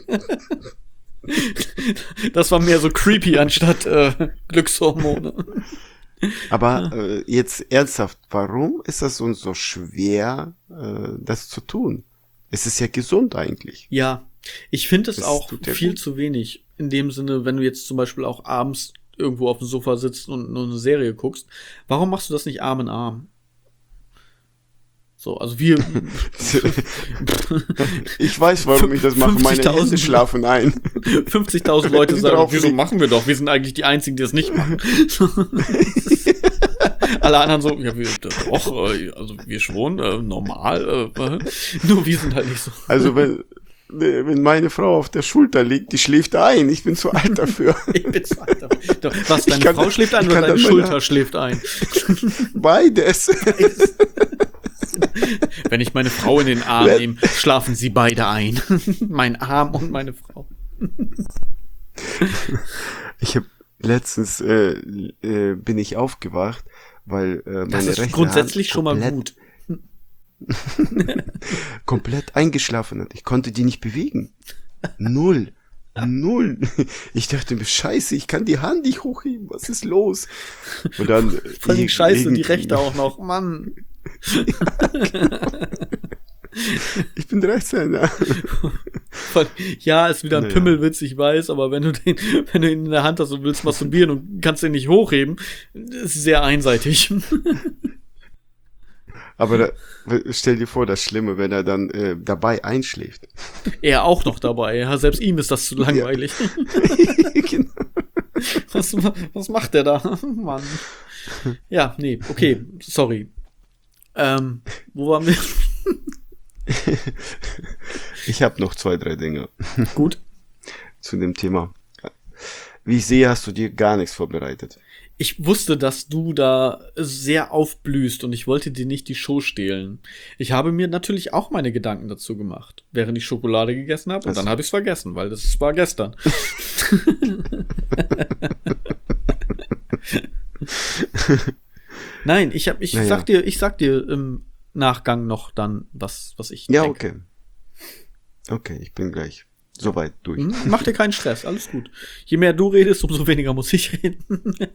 Das war mehr so creepy anstatt Glückshormone. Aber jetzt ernsthaft, warum ist das uns so schwer, das zu tun? Es ist ja gesund eigentlich. Ja, ich finde es auch tut ja viel gut. zu wenig. In dem Sinne, wenn du jetzt zum Beispiel auch abends irgendwo auf dem Sofa sitzt und nur eine Serie guckst, warum machst du das nicht Arm in Arm? So, also wir. Ich weiß, warum ich das mache. Meine 50.000 Hände schlafen ein. 50.000 Leute sagen, Drauf wieso liegt. machen wir doch? Wir sind eigentlich die Einzigen, die das nicht machen. Alle anderen so, ja, wir doch, also wir schon, normal, nur wir sind halt nicht so. Also wenn meine Frau auf der Schulter liegt, die schläft ein. Ich bin zu alt dafür. Ich bin zu alt dafür. Was, deine kann- Frau schläft ein ich oder kann deine dann Schulter meine- schläft ein? Beides. Wenn ich meine Frau in den Arm nehme, schlafen sie beide ein. Mein Arm und meine Frau. Ich habe letztens bin ich aufgewacht, weil meine Das ist rechte grundsätzlich Hand schon mal komplett- gut. komplett eingeschlafen hat. Ich konnte die nicht bewegen. Null. Ich dachte mir, scheiße, ich kann die Hand nicht hochheben. Was ist los? Und dann Voll die Scheiße, die Rechte auch noch. Mann. Ich bin Rechtshänder. Ja, ist wieder ein Naja. Pimmelwitz, ich weiß, aber wenn du ihn in der Hand hast und willst masturbieren und kannst den nicht hochheben, ist sehr einseitig. Aber stell dir vor, das Schlimme, wenn er dann dabei einschläft. Er auch noch dabei, ja, selbst ihm ist das zu langweilig. Genau. Was macht der da? Mann. Ja, nee, okay, sorry. Wo waren wir? Ich habe noch 2, 3 Dinge Gut. zu dem Thema. Wie ich sehe, hast du dir gar nichts vorbereitet. Ich wusste, dass du da sehr aufblühst und ich wollte dir nicht die Show stehlen. Ich habe mir natürlich auch meine Gedanken dazu gemacht, während ich Schokolade gegessen habe und dann habe ich es vergessen, weil das war gestern. Nein, ich Naja. sag dir im Nachgang noch dann, was ich Ja, denke. okay. Okay, ich bin gleich soweit durch. Mach dir keinen Stress, alles gut. Je mehr du redest, umso weniger muss ich reden.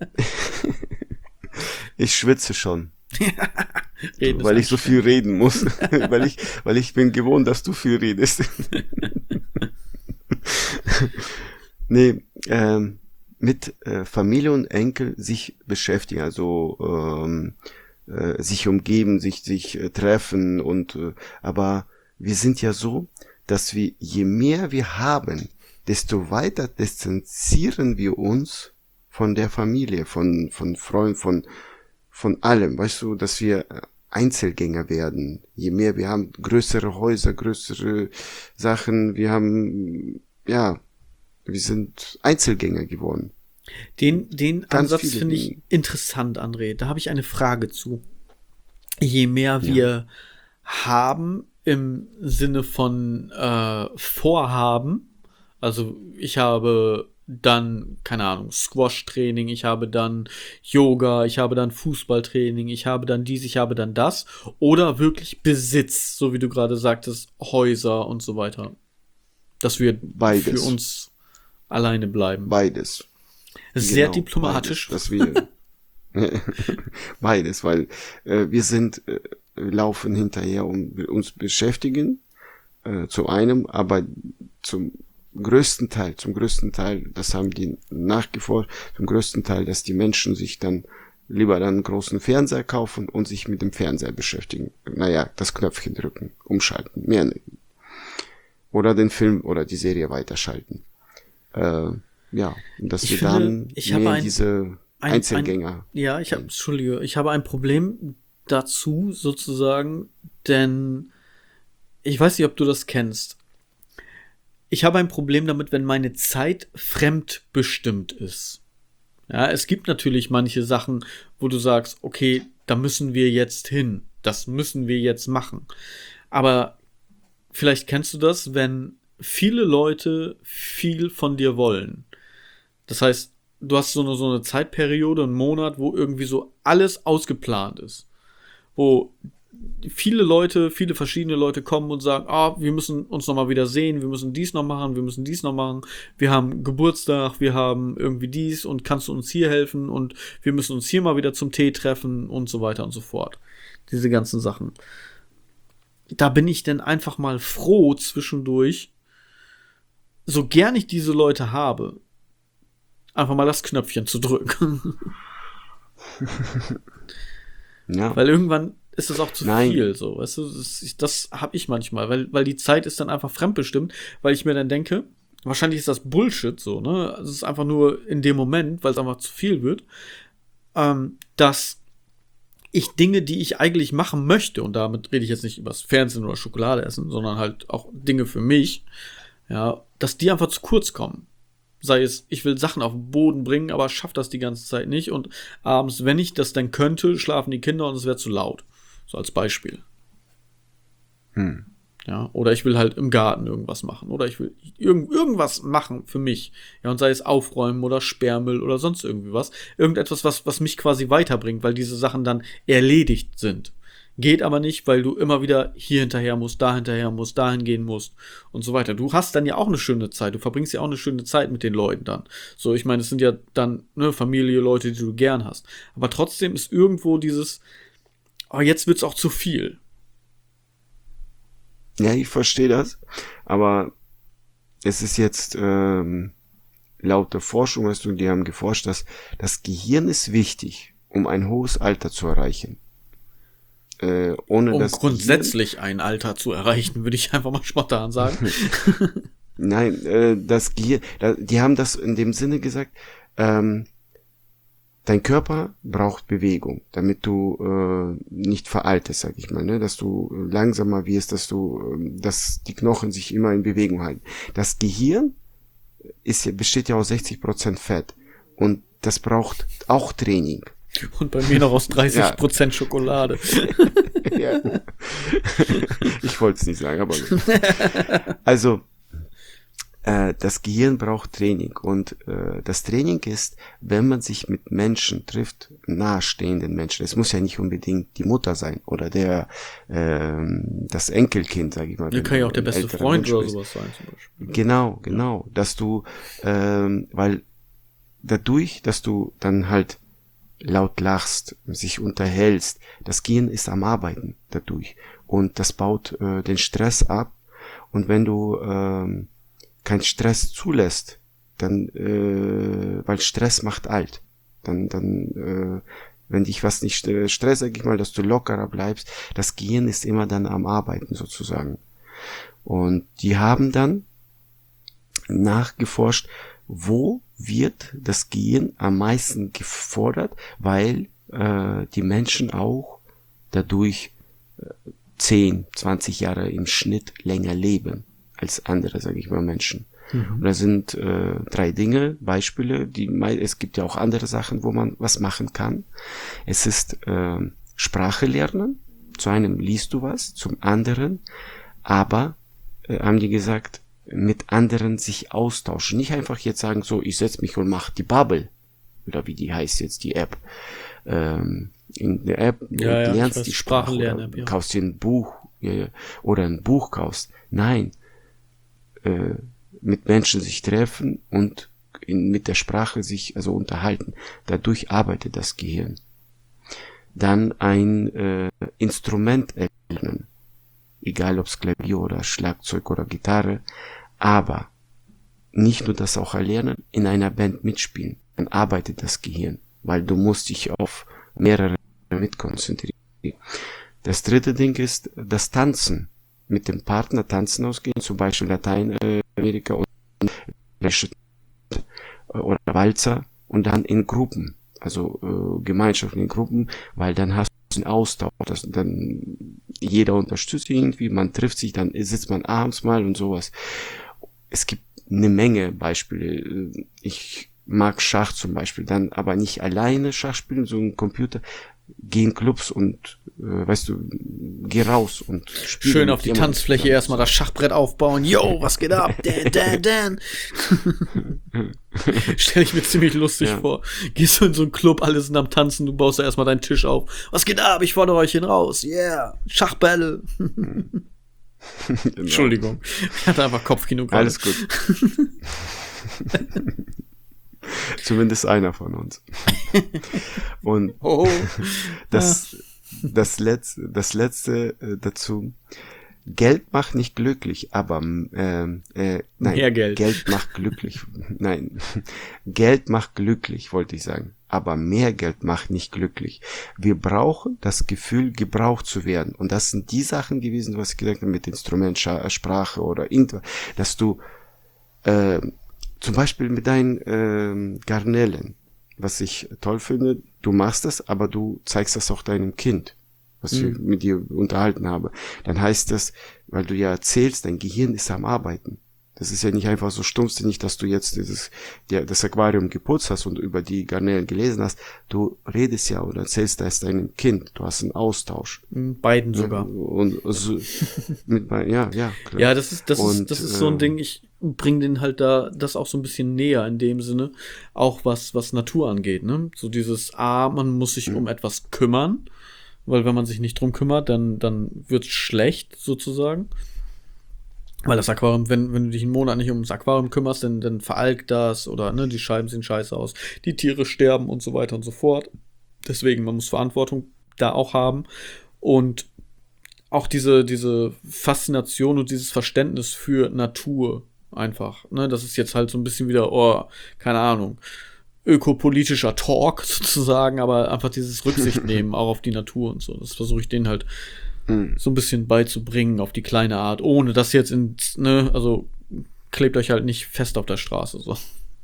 Ich schwitze schon, Reden ist weil ich so viel reden muss. weil ich bin gewohnt, dass du viel redest. Nee, mit Familie und Enkel sich beschäftigen, also sich umgeben, sich treffen und aber wir sind ja so, dass wir, je mehr wir haben, desto weiter distanzieren wir uns von der Familie, von Freunden, von allem, weißt du, dass wir Einzelgänger werden. Je mehr wir haben, größere Häuser, größere Sachen, wir haben, ja, wir sind Einzelgänger geworden. Den Ganz Ansatz viele finde ich Dinge. interessant, André. Da habe ich eine Frage zu. Je mehr wir haben im Sinne von Vorhaben, also ich habe dann, keine Ahnung, Squash-Training, ich habe dann Yoga, ich habe dann Fußballtraining, ich habe dann dies, ich habe dann das. Oder wirklich Besitz, so wie du gerade sagtest, Häuser und so weiter. Dass wir Beides. für uns alleine bleiben. Beides. Sehr Genau, diplomatisch. Beides, dass wir beides, weil wir laufen hinterher und uns beschäftigen, zu einem, aber zum größten Teil, das haben die nachgeforscht, zum größten Teil, dass die Menschen sich dann lieber dann einen großen Fernseher kaufen und sich mit dem Fernseher beschäftigen. Naja, das Knöpfchen drücken, umschalten, mehr nicht. Oder den Film oder die Serie weiterschalten. Ja, und dass wir dann mehr diese Einzelgänger. Entschuldige, ich habe ein Problem dazu sozusagen, denn ich weiß nicht, ob du das kennst. Ich habe ein Problem damit, wenn meine Zeit fremdbestimmt ist. Ja, es gibt natürlich manche Sachen, wo du sagst, okay, da müssen wir jetzt hin. Das müssen wir jetzt machen. Aber vielleicht kennst du das, wenn viele Leute viel von dir wollen. Das heißt, du hast so eine Zeitperiode, einen Monat, wo irgendwie so alles ausgeplant ist. Wo viele verschiedene Leute kommen und sagen, wir müssen uns nochmal wieder sehen, wir müssen dies noch machen, wir haben Geburtstag, wir haben irgendwie dies und kannst du uns hier helfen und wir müssen uns hier mal wieder zum Tee treffen und so weiter und so fort. Diese ganzen Sachen. Da bin ich dann einfach mal froh zwischendurch, so gern ich diese Leute habe, einfach mal das Knöpfchen zu drücken. Ja. Weil irgendwann ist es auch zu viel, so, weißt du, das habe ich manchmal, weil die Zeit ist dann einfach fremdbestimmt, weil ich mir dann denke, wahrscheinlich ist das Bullshit so, ne, es ist einfach nur in dem Moment, weil es einfach zu viel wird, dass ich Dinge, die ich eigentlich machen möchte, und damit rede ich jetzt nicht über das Fernsehen oder Schokolade essen, sondern halt auch Dinge für mich, ja, dass die einfach zu kurz kommen. Sei es, ich will Sachen auf den Boden bringen, aber schaff das die ganze Zeit nicht. Und abends, wenn ich das dann könnte, schlafen die Kinder und es wäre zu laut. So als Beispiel. Ja, oder ich will halt im Garten irgendwas machen. Oder ich will irgendwas machen für mich. Ja, und sei es aufräumen oder Sperrmüll oder sonst irgendwie was. Irgendetwas, was mich quasi weiterbringt, weil diese Sachen dann erledigt sind. Geht aber nicht, weil du immer wieder hier hinterher musst, da hinterher musst, dahin gehen musst und so weiter. Du hast dann ja auch eine schöne Zeit. Du verbringst ja auch eine schöne Zeit mit den Leuten dann. So, ich meine, es sind ja dann Familie, Leute, die du gern hast. Aber trotzdem ist irgendwo dieses, jetzt wird's auch zu viel. Ja, ich verstehe das. Aber es ist jetzt laut der Forschung, weißt du, die haben geforscht, dass das Gehirn ist wichtig, um ein hohes Alter zu erreichen. Um grundsätzlich ein Alter zu erreichen, würde ich einfach mal spontan sagen. Nein, das Gehirn, die haben das in dem Sinne gesagt, dein Körper braucht Bewegung, damit du nicht veraltest, sag ich mal, ne? Dass du langsamer wirst, dass die Knochen sich immer in Bewegung halten. Das Gehirn besteht ja aus 60% Fett und das braucht auch Training. Und bei mir noch aus 30% Schokolade. Ja. Ich wollte es nicht sagen, aber gut. Also, das Gehirn braucht Training und das Training ist, wenn man sich mit Menschen trifft, nahestehenden Menschen. Es muss ja nicht unbedingt die Mutter sein oder das Enkelkind, sage ich mal. Ja, kann ja auch der beste Freund oder sowas sein zum Beispiel. Genau, dass du, weil dadurch, dass du dann halt laut lachst, sich unterhältst, das Gehirn ist am Arbeiten dadurch und das baut den Stress ab und wenn du keinen Stress zulässt, dann weil Stress macht alt, dann wenn dich was nicht stresst, sag ich mal, dass du lockerer bleibst, das Gehirn ist immer dann am Arbeiten sozusagen und die haben dann nachgeforscht, wo wird das Gehirn am meisten gefordert, weil die Menschen auch dadurch 10, 20 Jahre im Schnitt länger leben als andere, sage ich mal, Menschen. Und da sind 3 Dinge, Beispiele, es gibt ja auch andere Sachen, wo man was machen kann. Es ist Sprache lernen, zu einem liest du was, zum anderen, aber haben die gesagt, mit anderen sich austauschen. Nicht einfach jetzt sagen, so, ich setze mich und mache die Bubble. Oder wie die heißt jetzt, die App. In der App lernst die Sprache oder kaufst dir ein Buch oder ein Buch kaufst. Nein, mit Menschen sich treffen und mit der Sprache sich also unterhalten. Dadurch arbeitet das Gehirn. Dann ein Instrument erlernen, egal ob es Klavier oder Schlagzeug oder Gitarre, aber nicht nur das auch erlernen, in einer Band mitspielen. Dann arbeitet das Gehirn, weil du musst dich auf mehrere mit konzentrieren. Das dritte Ding ist das Tanzen. Mit dem Partner tanzen ausgehen, zum Beispiel Lateinamerika und oder Walzer und dann in Gruppen, also gemeinschaftlichen Gruppen, weil dann hast du einen Austausch, dann jeder unterstützt irgendwie, man trifft sich, dann sitzt man abends mal und sowas. Es gibt eine Menge Beispiele. Ich mag Schach zum Beispiel, dann aber nicht alleine Schach spielen, so ein Computer, geh in Clubs und, weißt du, geh raus und spiel. Schön auf die Tanzfläche erstmal das Schachbrett aufbauen. Yo, was geht ab? Dan. Stell ich mir ziemlich lustig vor. Gehst du in so einen Club, alle sind am Tanzen, du baust da erstmal deinen Tisch auf. Was geht ab? Ich fordere euch hin raus. Yeah, Schachbälle. Genau. Entschuldigung, ich hatte einfach Kopfkino gerade. Alles gut. Zumindest einer von uns. Und das letzte dazu. Geld macht nicht glücklich, aber nein, mehr Geld. Geld macht glücklich. Nein, Geld macht glücklich, wollte ich sagen. Aber mehr Geld macht nicht glücklich. Wir brauchen das Gefühl, gebraucht zu werden. Und das sind die Sachen gewesen, was ich gesagt habe, mit Instrument, Sprache oder irgendwas, dass du zum Beispiel mit deinen Garnelen, was ich toll finde, du machst das, aber du zeigst das auch deinem Kind, was ich mit dir unterhalten habe. Dann heißt das, weil du ja erzählst, dein Gehirn ist am Arbeiten. Das ist ja nicht einfach so stumpfsinnig, dass du jetzt das Aquarium geputzt hast und über die Garnelen gelesen hast. Du redest ja oder erzählst das deinem Kind. Du hast einen Austausch. Beiden sogar. Und so, ja, klar. Ja, das ist so ein Ding, ich bringe den halt das auch so ein bisschen näher in dem Sinne, auch was Natur angeht, ne? So dieses, man muss sich um etwas kümmern, weil wenn man sich nicht drum kümmert, dann wird's schlecht, sozusagen. Weil das Aquarium, wenn du dich einen Monat nicht ums Aquarium kümmerst, dann veralgt das oder ne, die Scheiben sehen scheiße aus, die Tiere sterben und so weiter und so fort. Deswegen, man muss Verantwortung da auch haben. Und auch diese Faszination und dieses Verständnis für Natur einfach. Ne, das ist jetzt halt so ein bisschen wieder, keine Ahnung, ökopolitischer Talk sozusagen, aber einfach dieses Rücksicht nehmen auch auf die Natur und so. Das versuche ich denen halt so ein bisschen beizubringen auf die kleine Art, ohne das jetzt also klebt euch halt nicht fest auf der Straße, so.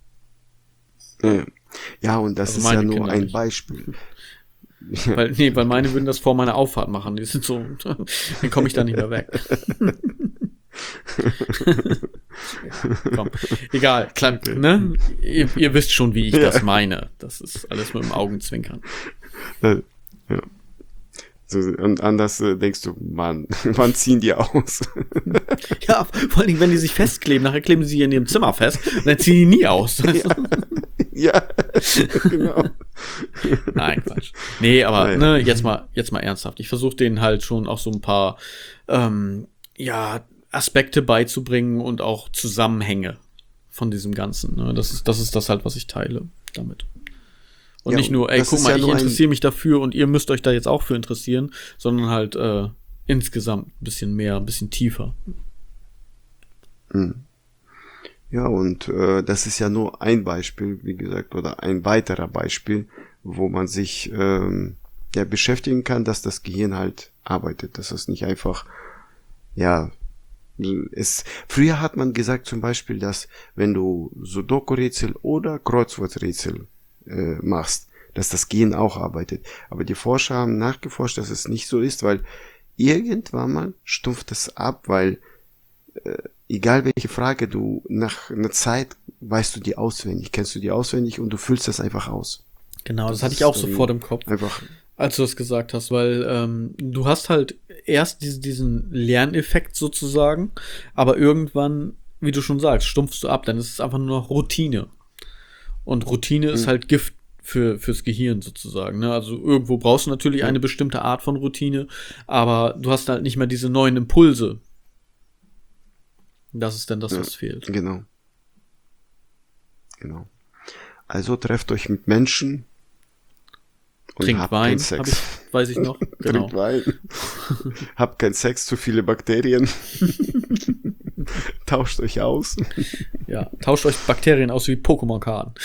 Ja, und das also ist ja nur Kinder ein nicht. Beispiel. Weil meine würden das vor meiner Auffahrt machen. Die sind so, dann komme ich da nicht mehr weg. Komm, egal, klar, okay. Ne? Ihr wisst schon, wie ich das meine. Das ist alles mit dem Augenzwinkern. Ja. So, und anders denkst du, Mann, wann ziehen die aus? Ja, vor allen Dingen, wenn die sich festkleben, nachher kleben sie sich in ihrem Zimmer fest und dann ziehen die nie aus. Ja, genau. Nein, Quatsch. Nee, aber ne, jetzt mal ernsthaft. Ich versuche denen halt schon auch so ein paar Aspekte beizubringen und auch Zusammenhänge von diesem Ganzen. Ne? Das ist das halt, was ich teile damit. Und nicht nur, guck mal, ich interessiere mich dafür und ihr müsst euch da jetzt auch für interessieren, sondern halt insgesamt ein bisschen mehr, ein bisschen tiefer. Ja, und das ist ja nur ein Beispiel, wie gesagt, oder ein weiterer Beispiel, wo man sich beschäftigen kann, dass das Gehirn halt arbeitet, dass es nicht einfach, früher hat man gesagt zum Beispiel, dass wenn du Sudoku-Rätsel oder Kreuzworträtsel machst, dass das Gehirn auch arbeitet. Aber die Forscher haben nachgeforscht, dass es nicht so ist, weil irgendwann mal stumpft es ab, weil egal welche Frage du nach einer Zeit weißt du die auswendig, kennst du die auswendig und du füllst das einfach aus. Genau, das hatte ich auch sofort im Kopf, als du das gesagt hast, weil du hast halt erst diesen Lerneffekt sozusagen, aber irgendwann wie du schon sagst, stumpfst du ab, dann ist es einfach nur noch Routine. Und Routine ist halt Gift fürs Gehirn sozusagen. Ne? Also irgendwo brauchst du natürlich eine bestimmte Art von Routine, aber du hast halt nicht mehr diese neuen Impulse. Das ist dann das, was fehlt. Genau. Also trefft euch mit Menschen und Trinkt habt Wein, keinen Sex. weiß ich noch. Genau. Trinkt Wein. Habt keinen Sex, zu viele Bakterien. Tauscht euch aus. Ja, tauscht euch Bakterien aus wie Pokémon-Karten.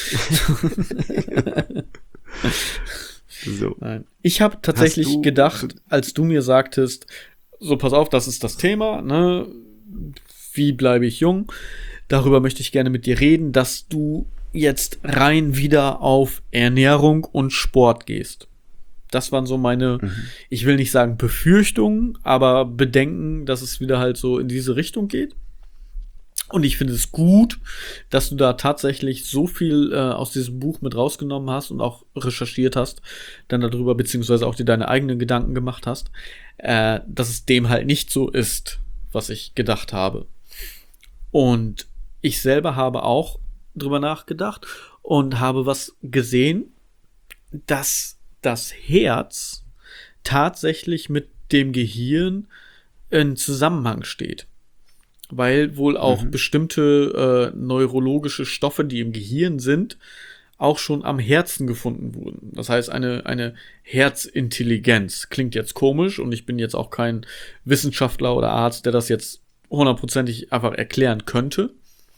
So. Nein. Ich habe tatsächlich gedacht, als du mir sagtest, so pass auf, das ist das Thema, ne? Wie bleibe ich jung? Darüber möchte ich gerne mit dir reden, dass du jetzt rein wieder auf Ernährung und Sport gehst. Das waren so meine, ich will nicht sagen Befürchtungen, aber Bedenken, dass es wieder halt so in diese Richtung geht. Und ich finde es gut, dass du da tatsächlich so viel aus diesem Buch mit rausgenommen hast und auch recherchiert hast, dann darüber, beziehungsweise auch dir deine eigenen Gedanken gemacht hast, dass es dem halt nicht so ist, was ich gedacht habe. Und ich selber habe auch drüber nachgedacht und habe was gesehen, dass das Herz tatsächlich mit dem Gehirn in Zusammenhang steht. Weil wohl auch bestimmte neurologische Stoffe, die im Gehirn sind, auch schon am Herzen gefunden wurden. Das heißt, eine Herzintelligenz. Klingt jetzt komisch und ich bin jetzt auch kein Wissenschaftler oder Arzt, der das jetzt hundertprozentig einfach erklären könnte.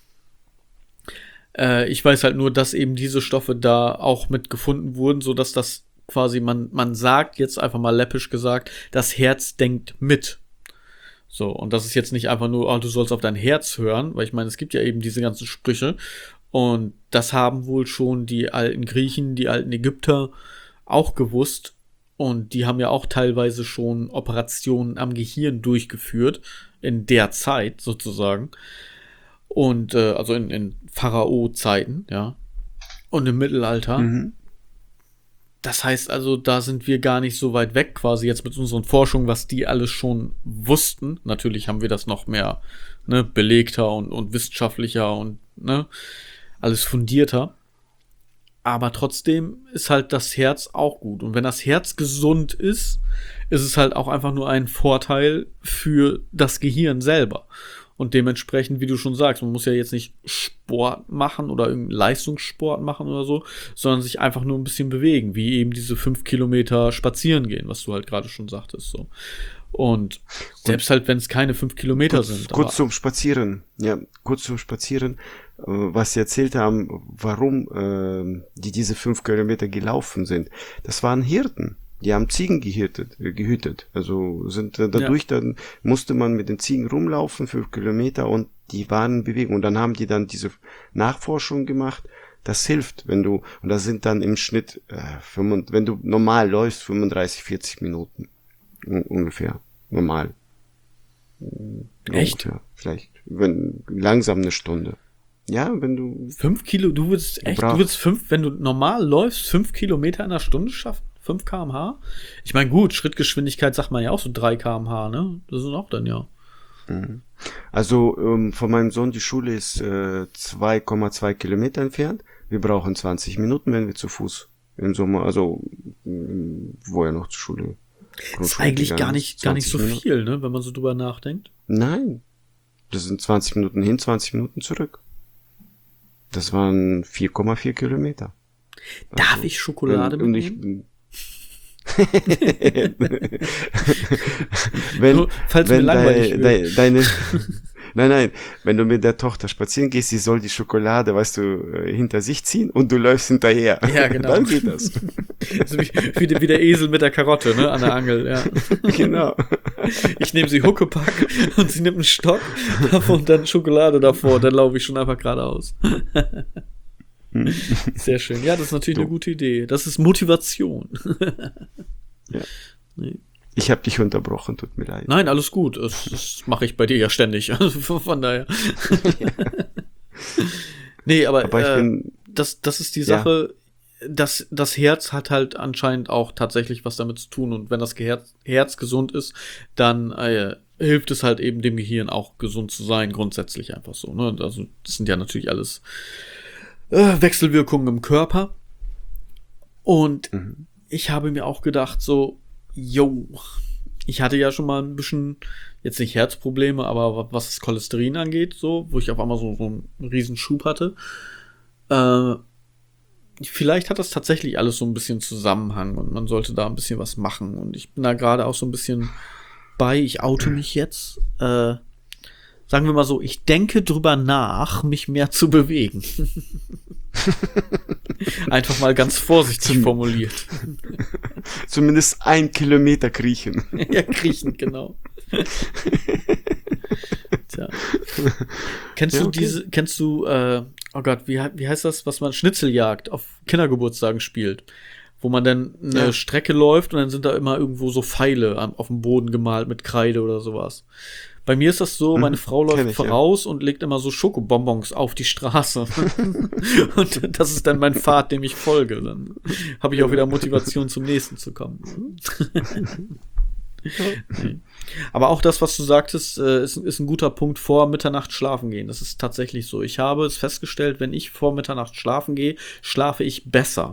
Ich weiß halt nur, dass eben diese Stoffe da auch mit gefunden wurden, sodass das quasi, man sagt jetzt einfach mal läppisch gesagt, das Herz denkt mit. So, und das ist jetzt nicht einfach nur, du sollst auf dein Herz hören, weil ich meine, es gibt ja eben diese ganzen Sprüche und das haben wohl schon die alten Griechen, die alten Ägypter auch gewusst und die haben ja auch teilweise schon Operationen am Gehirn durchgeführt, in der Zeit sozusagen und also in Pharao-Zeiten, ja, und im Mittelalter. Das heißt also, da sind wir gar nicht so weit weg quasi jetzt mit unseren Forschungen, was die alles schon wussten. Natürlich haben wir das noch mehr belegter und wissenschaftlicher und alles fundierter. Aber trotzdem ist halt das Herz auch gut. Und wenn das Herz gesund ist, ist es halt auch einfach nur ein Vorteil für das Gehirn selber. Und dementsprechend, wie du schon sagst, man muss ja jetzt nicht Sport machen oder irgendeinen Leistungssport machen oder so, sondern sich einfach nur ein bisschen bewegen, wie eben diese 5 Kilometer spazieren gehen, was du halt gerade schon sagtest. So. Und selbst halt, wenn es keine 5 Kilometer sind. Kurz zum Spazieren, was sie erzählt haben, warum die diese 5 Kilometer gelaufen sind. Das waren Hirten. Die haben Ziegen gehütet. Also sind dadurch, dann musste man mit den Ziegen rumlaufen, 5 Kilometer und die waren in Bewegung. Und dann haben die dann diese Nachforschung gemacht. Das hilft, wenn du, und das sind dann im Schnitt, wenn du normal läufst, 35, 40 Minuten. Ungefähr. Normal. Echt? Ungefähr. Vielleicht, langsam eine Stunde. Ja, wenn du 5 Kilo, du würdest wenn du normal läufst, 5 Kilometer in einer Stunde schaffen? 5 km/h? Ich meine, gut, Schrittgeschwindigkeit sagt man ja auch so 3 km/h, ne? Das sind auch dann ja. Also von meinem Sohn, die Schule ist 2,2 Kilometer entfernt. Wir brauchen 20 Minuten, wenn wir zu Fuß im Sommer, also wo er noch zur Schule. Das ist eigentlich gar nicht so viel, ne? Wenn man so drüber nachdenkt. Nein. Das sind 20 Minuten hin, 20 Minuten zurück. Das waren 4,4 Kilometer. Darf Also, ich Schokolade mitnehmen? Falls mir langweilig wird. Nein, wenn du mit der Tochter spazieren gehst, sie soll die Schokolade, weißt du, hinter sich ziehen und du läufst hinterher. Ja, genau. Dann geht das. Also wie der Esel mit der Karotte, ne, an der Angel, ja. Genau. Ich nehme sie Huckepack und sie nimmt einen Stock und dann Schokolade davor, dann laufe ich schon einfach geradeaus. Sehr schön. Ja, das ist natürlich eine gute Idee. Das ist Motivation. Ja. Nee. Ich habe dich unterbrochen, tut mir leid. Nein, alles gut. Das mache ich bei dir ja ständig. Also von daher. Nee, aber das ist die Sache. Das Herz hat halt anscheinend auch tatsächlich was damit zu tun. Und wenn das Herz gesund ist, dann hilft es halt eben dem Gehirn auch gesund zu sein, grundsätzlich einfach so, ne? Also das sind ja natürlich alles Wechselwirkungen im Körper. Und ich habe mir auch gedacht so, ich hatte ja schon mal ein bisschen, jetzt nicht Herzprobleme, aber was das Cholesterin angeht, so, wo ich auf einmal so einen riesen Schub hatte. Vielleicht hat das tatsächlich alles so ein bisschen Zusammenhang und man sollte da ein bisschen was machen. Und ich bin da gerade auch so ein bisschen ich oute mich jetzt. Sagen wir mal so, ich denke drüber nach, mich mehr zu bewegen. Einfach mal ganz vorsichtig formuliert. Zumindest 1 Kilometer kriechen. Ja, kriechen, genau. Tja. Kennst du, oh Gott, wie heißt das, was man Schnitzeljagd auf Kindergeburtstagen spielt? Wo man dann eine Strecke läuft und dann sind da immer irgendwo so Pfeile auf dem Boden gemalt mit Kreide oder sowas. Bei mir ist das so, meine Frau läuft voraus und legt immer so Schokobonbons auf die Straße. Und das ist dann mein Pfad, dem ich folge. Dann habe ich auch wieder Motivation, zum nächsten zu kommen. Aber auch das, was du sagtest, ist ein guter Punkt, vor Mitternacht schlafen gehen. Das ist tatsächlich so. Ich habe es festgestellt, wenn ich vor Mitternacht schlafen gehe, schlafe ich besser.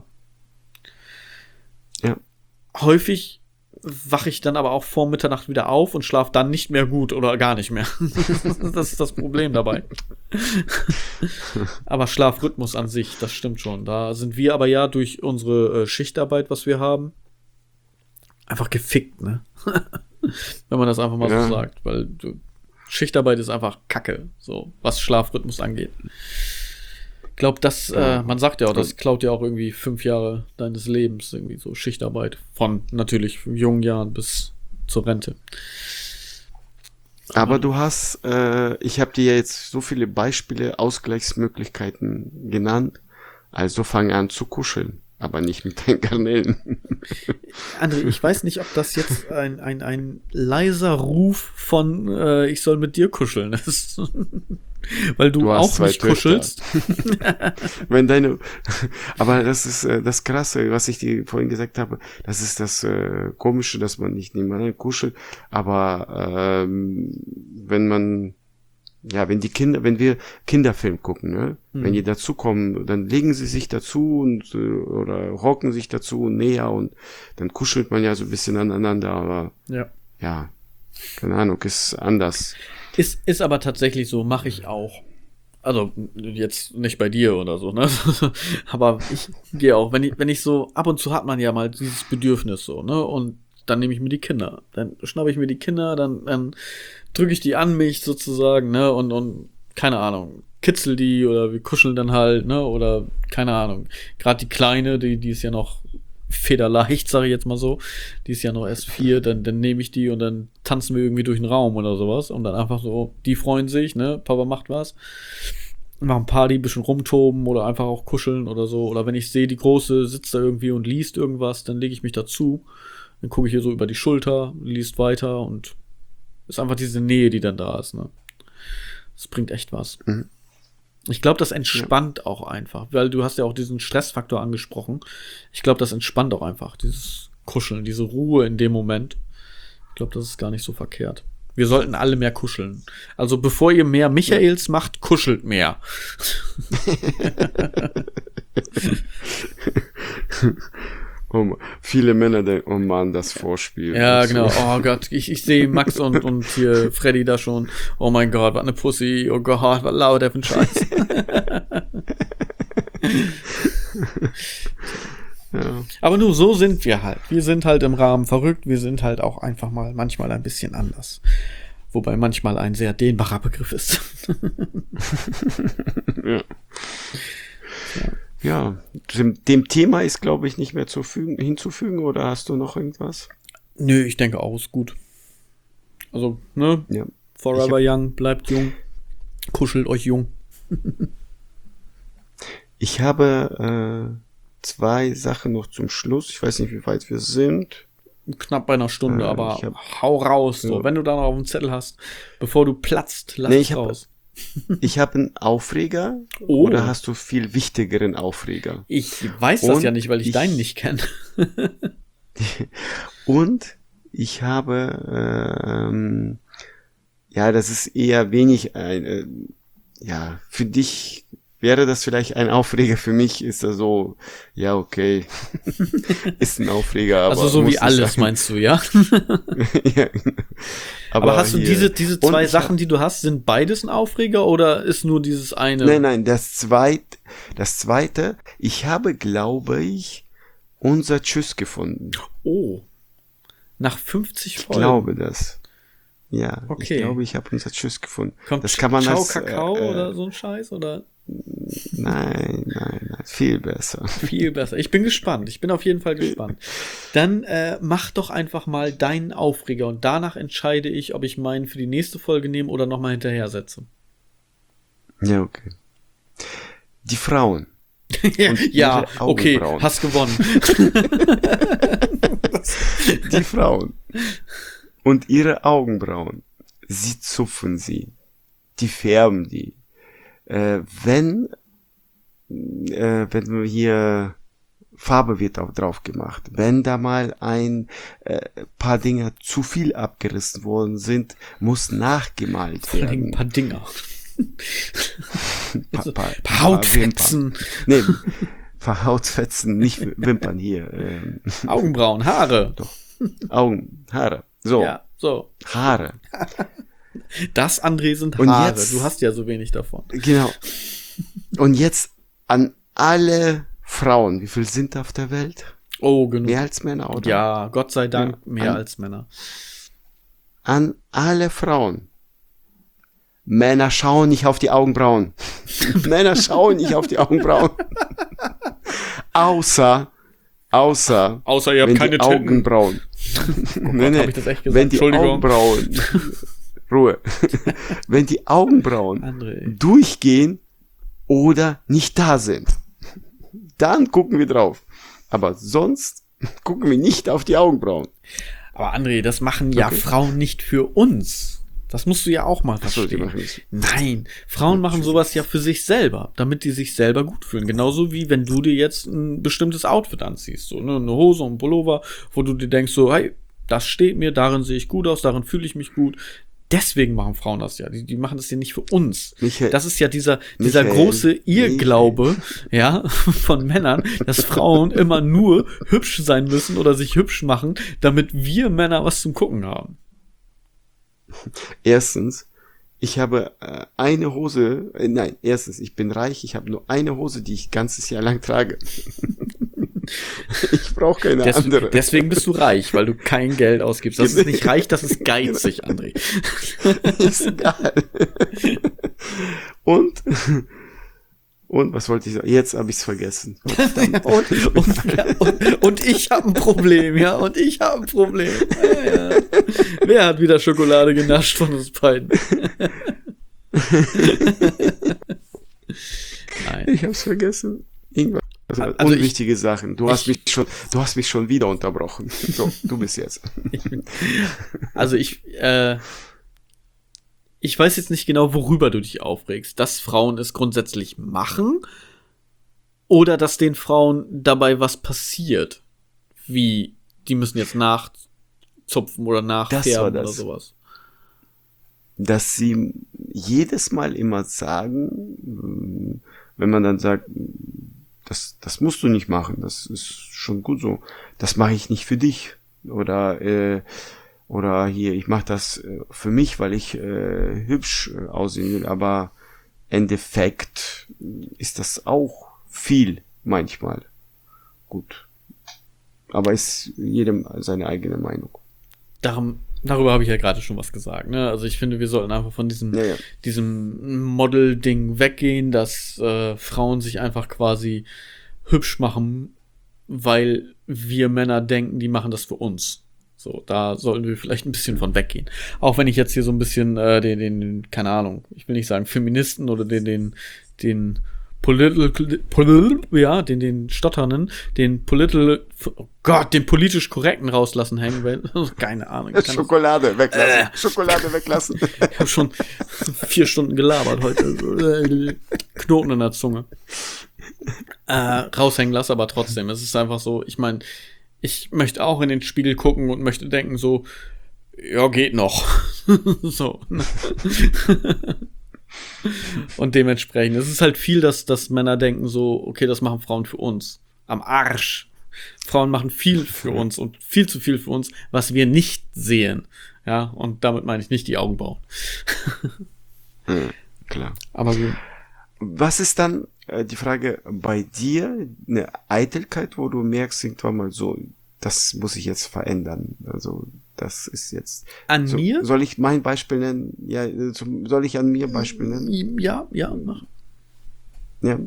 Ja. Häufig wache ich dann aber auch vor Mitternacht wieder auf und schlafe dann nicht mehr gut oder gar nicht mehr. Das ist das Problem dabei. Aber Schlafrhythmus an sich, das stimmt schon. Da sind wir aber ja durch unsere Schichtarbeit, was wir haben, einfach gefickt, ne? Wenn man das einfach mal so sagt. Weil Schichtarbeit ist einfach Kacke, so was Schlafrhythmus angeht. Ich glaube, man sagt ja auch, das klaut ja auch irgendwie 5 Jahre deines Lebens, irgendwie so Schichtarbeit. Von natürlich jungen Jahren bis zur Rente. Aber du hast, ich habe dir jetzt so viele Beispiele, Ausgleichsmöglichkeiten genannt. Also fang an zu kuscheln, aber nicht mit deinen Garnelen. André, ich weiß nicht, ob das jetzt ein leiser Ruf von ich soll mit dir kuscheln ist. Weil du auch nicht kuschelst. Aber das ist das Krasse, was ich dir vorhin gesagt habe. Das ist das Komische, dass man nicht nebeneinander kuschelt. Aber wenn wir Kinderfilm gucken, ne? Wenn die dazukommen, dann legen sie sich dazu oder hocken sich dazu und näher und dann kuschelt man ja so ein bisschen aneinander, aber ja, keine Ahnung, ist anders. Ist aber tatsächlich so, mache ich auch. Also jetzt nicht bei dir oder so, ne? Aber ich gehe auch, wenn ich so, ab und zu hat man ja mal dieses Bedürfnis so, ne? Und dann nehme ich mir die Kinder. Dann schnappe ich mir die Kinder, dann drücke ich die an mich sozusagen, ne? Und keine Ahnung, kitzel die oder wir kuscheln dann halt, ne? Oder keine Ahnung. Gerade die Kleine, die ist ja noch federleicht, sage ich jetzt mal so. Die ist ja noch erst 4, dann nehme ich die und dann tanzen wir irgendwie durch den Raum oder sowas. Und dann einfach so, die freuen sich, ne? Papa macht was. Machen Party, bisschen rumtoben oder einfach auch kuscheln oder so. Oder wenn ich sehe, die Große sitzt da irgendwie und liest irgendwas, dann lege ich mich dazu. Dann gucke ich ihr so über die Schulter, liest weiter und ist einfach diese Nähe, die dann da ist, ne? Das bringt echt was. Ich glaube, das entspannt auch einfach, weil du hast ja auch diesen Stressfaktor angesprochen. Ich glaube, das entspannt auch einfach, dieses Kuscheln, diese Ruhe in dem Moment. Ich glaube, das ist gar nicht so verkehrt. Wir sollten alle mehr kuscheln. Also bevor ihr mehr Michaels macht, kuschelt mehr. Viele Männer denken, oh Mann, das Vorspiel. Ja, genau. Oh Gott, ich sehe Max und hier Freddy da schon. Oh mein Gott, was eine Pussy. Oh Gott, was laut der für ein Scheiß. Ja. Aber nur so sind wir halt. Wir sind halt im Rahmen verrückt. Wir sind halt auch einfach mal manchmal ein bisschen anders. Wobei manchmal ein sehr dehnbarer Begriff ist. Ja. Ja, dem Thema ist, glaube ich, nicht mehr hinzufügen, oder hast du noch irgendwas? Nö, ich denke auch, ist gut. Also, ne? Ja. Forever young, bleibt jung. Kuschelt euch jung. Ich habe 2 Sachen noch zum Schluss. Ich weiß nicht, wie weit wir sind. Knapp bei einer Stunde, aber hau raus. So. Wenn du da noch auf dem Zettel hast, bevor du platzt, lass es raus. Ich habe einen Aufreger. Oder hast du viel wichtigeren Aufreger? Ich weiß das ja nicht, weil ich deinen nicht kenne. Und ich habe ja, das ist eher wenig ja, für dich wäre das vielleicht ein Aufreger, für mich ist das so, ja, okay, ist ein Aufreger, aber also so muss wie nicht alles, sein. meinst du, ja? Ja. Aber hast du hier- diese Und zwei ich Sachen, die du hast, sind beides ein Aufreger oder ist nur dieses eine? Nein, das zweite, ich habe, glaube ich, unser Tschüss gefunden. Oh. Nach 50 Ich Folgen. glaube das. Ja, Okay. ich glaube, ich habe unser Tschüss gefunden. Kommt das kann man Ciao als, Kakao oder so ein Scheiß oder Nein, viel besser. viel besser. Ich bin gespannt. Ich bin auf jeden Fall gespannt. Dann mach doch einfach mal deinen Aufreger und danach entscheide ich, ob ich meinen für die nächste Folge nehme oder nochmal hinterher setze. Ja, okay. Die Frauen. ja, Und ja, ihre okay, Augenbrauen. hast gewonnen. Die Frauen. Und ihre Augenbrauen. Sie zupfen sie. Die färben die. Wenn wir hier Farbe wird auch drauf gemacht. Wenn da mal ein paar Dinger zu viel abgerissen worden sind, muss nachgemalt Vor allem ein werden. paar Dinger. Paar Hautfetzen. Nee, paar Hautfetzen, nicht Wimpern hier. Augenbrauen, Haare. Augen, Haare. So, Ja, so. Haare. Das, André, sind Und Haare. jetzt- Du hast ja so wenig davon. Genau. Und jetzt an alle Frauen. Wie viel sind auf der Welt? Oh, genug. Mehr als Männer, oder? Ja, Gott sei Dank Ja, mehr an- als Männer. An alle Frauen. Männer schauen nicht auf die Augenbrauen. Männer schauen nicht auf die Augenbrauen. Außer, Außer ihr habt wenn keine die Titten. Augenbrauen. Nee, hab ich das echt gesagt? Wenn die Entschuldigung. Augenbrauen, Ruhe. Wenn die Augenbrauen André. durchgehen oder nicht da sind, dann gucken wir drauf. Aber sonst gucken wir nicht auf die Augenbrauen. Aber André, das machen ja Okay. Frauen nicht für uns. Das musst du ja auch mal Ach so, die verstehen. machen das. Nein, Frauen machen sowas ja für sich selber, damit die sich selber gut fühlen. Genauso wie wenn du dir jetzt ein bestimmtes Outfit anziehst, so ne, eine Hose und ein Pullover, wo du dir denkst so, hey, das steht mir, darin sehe ich gut aus, darin fühle ich mich gut. Deswegen machen Frauen das ja. Die machen das ja nicht für uns. Michael- Das ist ja dieser Michael, große Irrglaube, ja, von Männern, dass Frauen immer nur hübsch sein müssen oder sich hübsch machen, damit wir Männer was zum Gucken haben. Erstens, ich habe eine Hose, erstens, ich bin reich, ich habe nur eine Hose, die ich ganzes Jahr lang trage. Ich brauche keine andere. Deswegen bist du reich, weil du kein Geld ausgibst. Das ist nicht reich, das ist geizig, André. Ist egal. Und was wollte ich sagen? Jetzt habe ich es vergessen. Und ich habe ein Problem, ja. Und ich habe ein Problem. Ja, ja. Wer hat wieder Schokolade genascht von uns beiden? Nein. Ich habe es vergessen. Irgendwas. Also Unwichtige Sachen. Du hast mich schon wieder unterbrochen. So, du bist jetzt. Also ich weiß jetzt nicht genau, worüber du dich aufregst. Dass Frauen es grundsätzlich machen oder dass den Frauen dabei was passiert. Wie, die müssen jetzt nachzupfen oder nachfärben oder sowas. Dass sie jedes Mal immer sagen, wenn man dann sagt, das musst du nicht machen, das ist schon gut so, das mache ich nicht für dich. Oder hier, ich mache das für mich, weil ich hübsch aussehen will, aber Endeffekt ist das auch viel manchmal. Gut. Aber ist jedem seine eigene Meinung. Darüber habe ich ja gerade schon was gesagt, ne? Also ich finde, wir sollten einfach von diesem Model-Ding weggehen, dass Frauen sich einfach quasi hübsch machen, weil wir Männer denken, die machen das für uns. So, da sollten wir vielleicht ein bisschen von weggehen. Auch wenn ich jetzt hier so ein bisschen den keine Ahnung, ich will nicht sagen Feministen oder den Stotternden, den politisch Korrekten rauslassen hängen will. Keine Ahnung. Schokolade weglassen. Schokolade weglassen. Ich habe schon 4 Stunden gelabert heute. Knoten in der Zunge. Raushängen lassen, aber trotzdem. Es ist einfach so, ich meine, ich möchte auch in den Spiegel gucken und möchte denken so, ja, geht noch. So. Und dementsprechend, es ist halt viel, dass Männer denken so, okay, das machen Frauen für uns. Am Arsch. Frauen machen viel für uns und viel zu viel für uns, was wir nicht sehen. Ja, und damit meine ich nicht die Augenbrauen. Klar. Aber gut. Was ist dann die Frage bei dir, eine Eitelkeit, wo du merkst, irgendwann mal so, das muss ich jetzt verändern. Also, das ist jetzt. An mir? Soll ich mein Beispiel nennen? Ja, soll ich an mir Beispiel nennen? Ja, mach. Ja.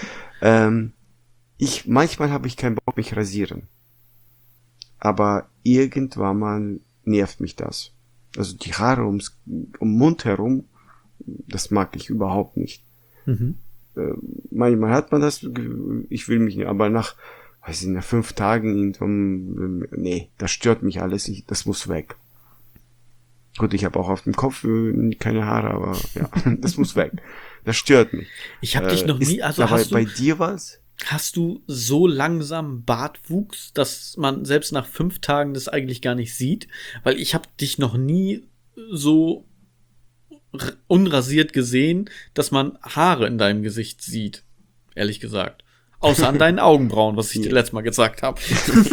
Manchmal habe ich keinen Bock, mich rasieren. Aber irgendwann mal nervt mich das. Also die Haare um Mund herum, das mag ich überhaupt nicht. Mhm. Manchmal hat man das, ich will mich nicht, aber nach 5 Tagen irgendwann, nee, das stört mich alles, das muss weg. Gut, ich habe auch auf dem Kopf keine Haare, aber ja, das muss weg. Das stört mich. Ich habe dich noch nie, also dabei, hast du, bei dir was? Hast du so langsam Bartwuchs, dass man selbst nach 5 Tagen das eigentlich gar nicht sieht? Weil ich habe dich noch nie so unrasiert gesehen, dass man Haare in deinem Gesicht sieht. Ehrlich gesagt. Außer an deinen Augenbrauen, was ich dir letztes Mal gesagt habe.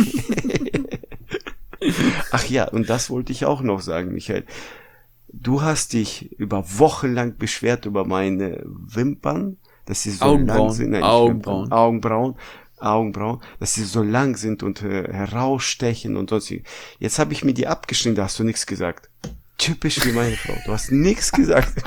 Ach ja, und das wollte ich auch noch sagen, Michael. Du hast dich über Wochen lang beschwert über meine Wimpern, dass sie so lang sind. Nein, Augenbrauen, dass sie so lang sind und herausstechen und sonst. Jetzt habe ich mir die abgeschnitten, da hast du nichts gesagt. Typisch wie meine Frau. Du hast nichts gesagt.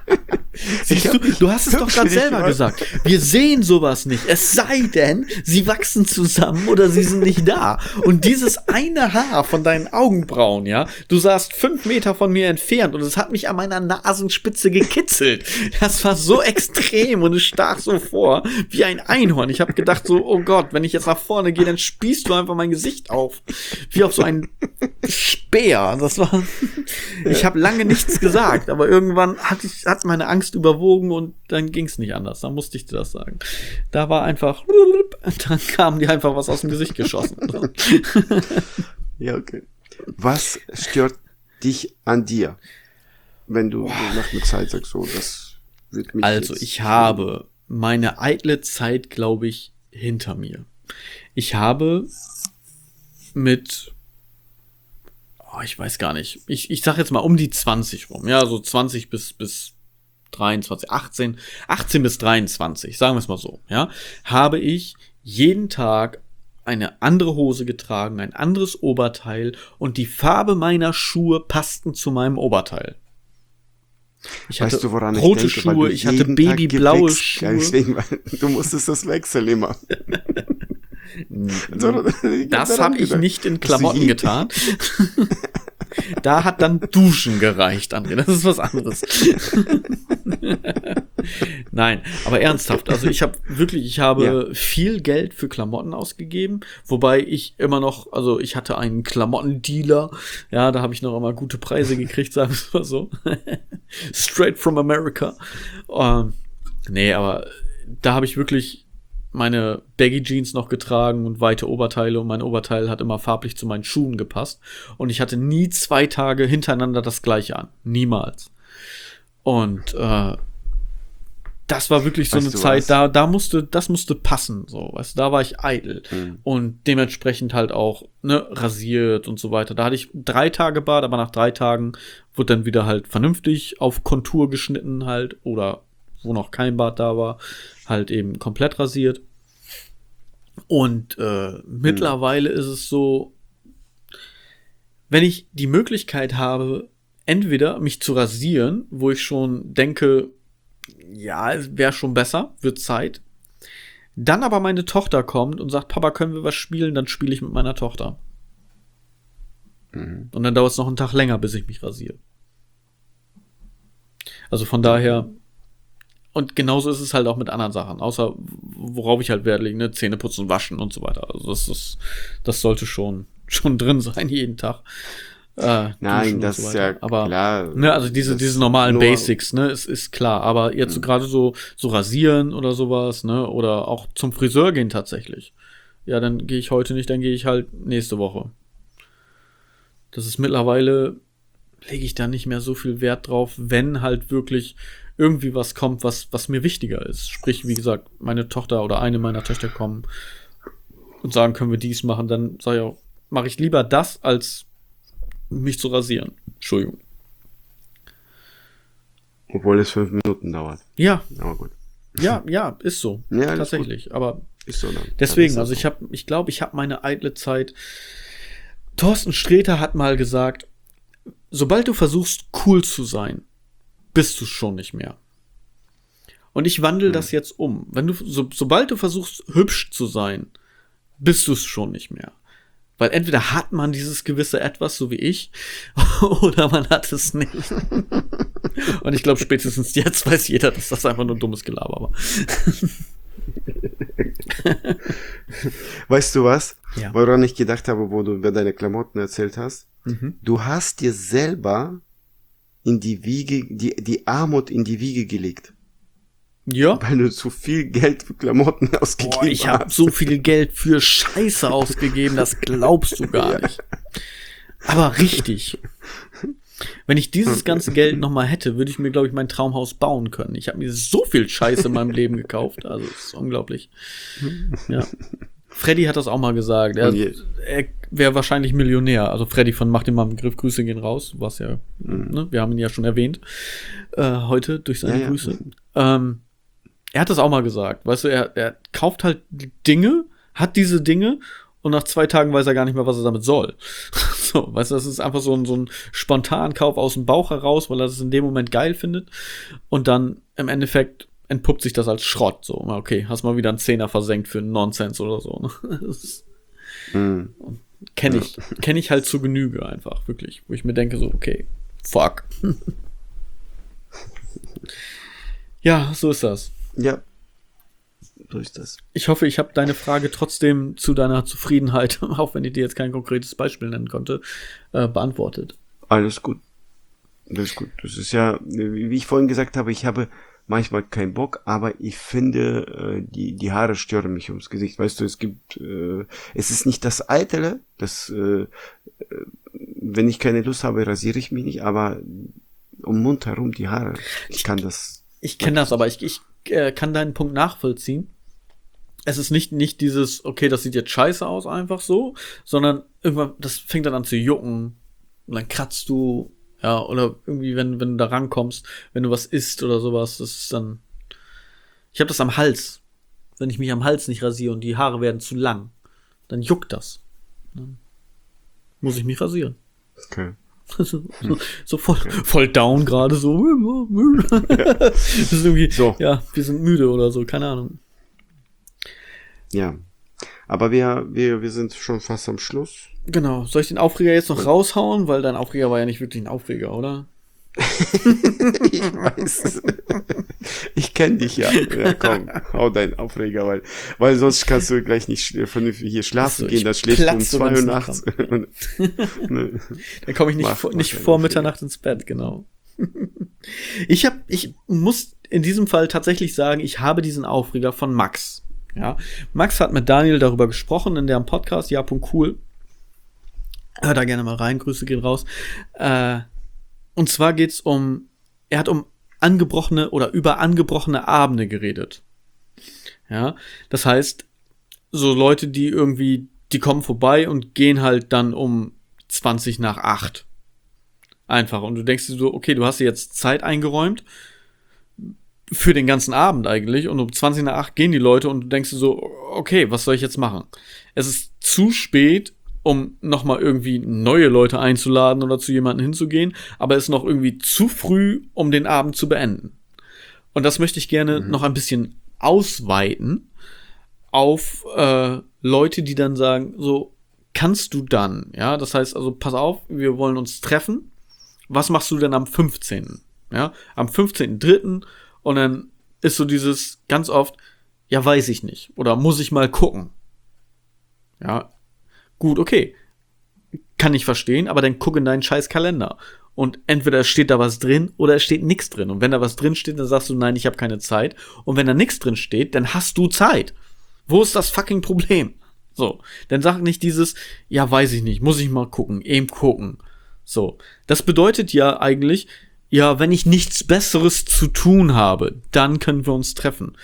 Du hast es doch gerade selber gesagt. Wir sehen sowas nicht. Es sei denn, sie wachsen zusammen oder sie sind nicht da. Und dieses eine Haar von deinen Augenbrauen, ja, du saßt 5 Meter von mir entfernt und es hat mich an meiner Nasenspitze gekitzelt. Das war so extrem und es stach so vor wie ein Einhorn. Ich habe gedacht so, oh Gott, wenn ich jetzt nach vorne gehe, dann spießt du einfach mein Gesicht auf. Wie auf so einen Speer. Das war, ich habe lange nichts gesagt, aber irgendwann hat meine Angst überwogen und dann ging es nicht anders. Dann musste ich dir das sagen. Da war einfach, dann kam dir einfach was aus dem Gesicht geschossen. Ja, okay. Was stört dich an dir, wenn du nach einer Zeit sagst, so, das wird mich. Also, ich habe meine eitle Zeit, glaube ich, hinter mir. Ich habe mit ich weiß gar nicht. Ich sag jetzt mal um die 20 rum. Ja, so 20 bis 23, 18 bis 23, sagen wir es mal so, ja, habe ich jeden Tag eine andere Hose getragen, ein anderes Oberteil und die Farbe meiner Schuhe passten zu meinem Oberteil. Ich hatte rote Schuhe, ich hatte babyblaue Schuhe. Deswegen, du musstest das wechseln immer. Das habe ich nicht in Klamotten getan. Da hat dann Duschen gereicht, André. Das ist was anderes. Nein, aber ernsthaft. Also ich habe viel Geld für Klamotten ausgegeben, wobei ich immer noch, also ich hatte einen Klamottendealer. Ja, da habe ich noch immer gute Preise gekriegt, sagen wir es mal so. Straight from America. Nee, aber da habe ich wirklich meine Baggy Jeans noch getragen und weite Oberteile und mein Oberteil hat immer farblich zu meinen Schuhen gepasst und ich hatte nie 2 Tage hintereinander das gleiche an. Niemals. Und das war wirklich so eine Zeit, das musste passen, so, weißt du, da war ich eitel und dementsprechend halt auch, rasiert und so weiter. Da hatte ich 3 Tage Bart, aber nach 3 Tagen wurde dann wieder halt vernünftig auf Kontur geschnitten halt oder wo noch kein Bart da war, halt eben komplett rasiert. Und mittlerweile ist es so, wenn ich die Möglichkeit habe, entweder mich zu rasieren, wo ich schon denke, ja, es wäre schon besser, wird Zeit. Dann aber meine Tochter kommt und sagt, Papa, können wir was spielen? Dann spiele ich mit meiner Tochter. Und dann dauert es noch einen Tag länger, bis ich mich rasiere. Also von daher. Und genauso ist es halt auch mit anderen Sachen. Außer, worauf ich halt Wert lege, Zähne putzen, waschen und so weiter. Also das sollte schon drin sein, jeden Tag. Nein, das ist ja aber, klar. Also diese normalen Basics, ist klar. Aber jetzt so gerade so rasieren oder sowas, oder auch zum Friseur gehen tatsächlich. Ja, dann gehe ich heute nicht, dann gehe ich halt nächste Woche. Das ist mittlerweile lege ich da nicht mehr so viel Wert drauf, wenn halt wirklich irgendwie was kommt, was mir wichtiger ist. Sprich, wie gesagt, meine Tochter oder eine meiner Töchter kommen und sagen, können wir dies machen, dann sage ich auch, mache ich lieber das, als mich zu rasieren. Entschuldigung. Obwohl es 5 Minuten dauert. Ja. Aber gut. Ja, ist so. Ja, tatsächlich. Aber ist so dann. deswegen, also ich glaube, ich habe meine eitle Zeit. Thorsten Sträter hat mal gesagt, sobald du versuchst, cool zu sein, bist du schon nicht mehr. Und ich wandle das jetzt um. Wenn du, sobald du versuchst, hübsch zu sein, bist du es schon nicht mehr. Weil entweder hat man dieses gewisse Etwas, so wie ich, oder man hat es nicht. Und ich glaube, spätestens jetzt weiß jeder, dass das einfach nur dummes Gelaber war. Weißt du was? Ja. Woran ich gedacht habe, wo du über deine Klamotten erzählt hast? Mhm. Du hast dir selber in die Wiege, die Armut in die Wiege gelegt. Ja. Weil du zu viel Geld für Klamotten ausgegeben hast. Ich habe so viel Geld für Scheiße ausgegeben, das glaubst du gar nicht. Aber richtig. Wenn ich dieses ganze Geld nochmal hätte, würde ich mir, glaube ich, mein Traumhaus bauen können. Ich habe mir so viel Scheiße in meinem Leben gekauft. Also, das ist unglaublich. Ja. Freddy hat das auch mal gesagt. Er wäre wahrscheinlich Millionär. Also, Freddy von Mach dir mal einen Begriff, Grüße gehen raus. Was ja, ne? Wir haben ihn ja schon erwähnt. Heute durch seine Grüße. Er hat das auch mal gesagt. Weißt du, er kauft halt Dinge, hat diese Dinge und nach 2 Tagen weiß er gar nicht mehr, was er damit soll. So, weißt du, das ist einfach so ein Spontankauf aus dem Bauch heraus, weil er das in dem Moment geil findet. Und dann im Endeffekt entpuppt sich das als Schrott. So, okay, hast mal wieder einen Zehner versenkt für einen Nonsens oder so. Ne? Kenn ich halt zu Genüge einfach, wirklich. Wo ich mir denke so, okay, fuck. Ja, so ist das. Ja, so ist das. Ich hoffe, ich habe deine Frage trotzdem zu deiner Zufriedenheit, auch wenn ich dir jetzt kein konkretes Beispiel nennen konnte, beantwortet. Alles gut. Das ist gut. Das ist ja, wie ich vorhin gesagt habe, ich habe manchmal keinen Bock, aber ich finde, die Haare stören mich ums Gesicht. Weißt du, es ist nicht das Eitle, wenn ich keine Lust habe, rasiere ich mich nicht, aber um den Mund herum die Haare. Ich kann das. Ich kenne das, aber ich kann deinen Punkt nachvollziehen. Es ist nicht dieses, okay, das sieht jetzt scheiße aus, einfach so, sondern irgendwann, das fängt dann an zu jucken und dann kratzt du, ja, oder irgendwie, wenn du da rankommst, wenn du was isst oder sowas, das ist dann, ich habe das am Hals. Wenn ich mich am Hals nicht rasiere und die Haare werden zu lang, dann juckt das. Dann muss ich mich rasieren. Okay. So voll down gerade so. Das ist irgendwie, so. Ja, wir sind müde oder so, keine Ahnung. Ja, aber wir sind schon fast am Schluss. Genau, soll ich den Aufreger jetzt noch raushauen? Weil dein Aufreger war ja nicht wirklich ein Aufreger, oder? Ich weiß. Ich kenne dich ja. Ja, komm, hau deinen Aufreger, weil sonst kannst du gleich nicht vernünftig hier schlafen gehen, dann schläfst du um 2 Uhr nachts. Dann komme ich nicht vor Mitternacht ins Bett, genau. Ich muss in diesem Fall tatsächlich sagen, ich habe diesen Aufreger von Max. Ja, Max hat mit Daniel darüber gesprochen in deren Podcast, ja.cool. Hör da gerne mal rein, Grüße gehen raus. Und zwar geht's er hat angebrochene oder über angebrochene Abende geredet. Ja, das heißt, so Leute, die kommen vorbei und gehen halt dann um 20 nach 8. Einfach. Und du denkst dir so, okay, du hast dir jetzt Zeit eingeräumt für den ganzen Abend eigentlich und um 20 nach 8 gehen die Leute und du denkst dir so, okay, was soll ich jetzt machen? Es ist zu spät, um nochmal irgendwie neue Leute einzuladen oder zu jemandem hinzugehen, aber es ist noch irgendwie zu früh, um den Abend zu beenden. Und das möchte ich gerne noch ein bisschen ausweiten auf Leute, die dann sagen, so, kannst du dann, ja, das heißt also, pass auf, wir wollen uns treffen, was machst du denn am 15.? Ja, am 15.3. und dann ist so dieses ganz oft, ja, weiß ich nicht, oder muss ich mal gucken. Ja, gut, okay. Kann ich verstehen, aber dann guck in deinen scheiß Kalender. Und entweder steht da was drin oder es steht nichts drin. Und wenn da was drin steht, dann sagst du, nein, ich habe keine Zeit. Und wenn da nichts drin steht, dann hast du Zeit. Wo ist das fucking Problem? So, dann sag nicht dieses, ja, weiß ich nicht, muss ich mal gucken, eben gucken. So, das bedeutet ja eigentlich, ja, wenn ich nichts Besseres zu tun habe, dann können wir uns treffen.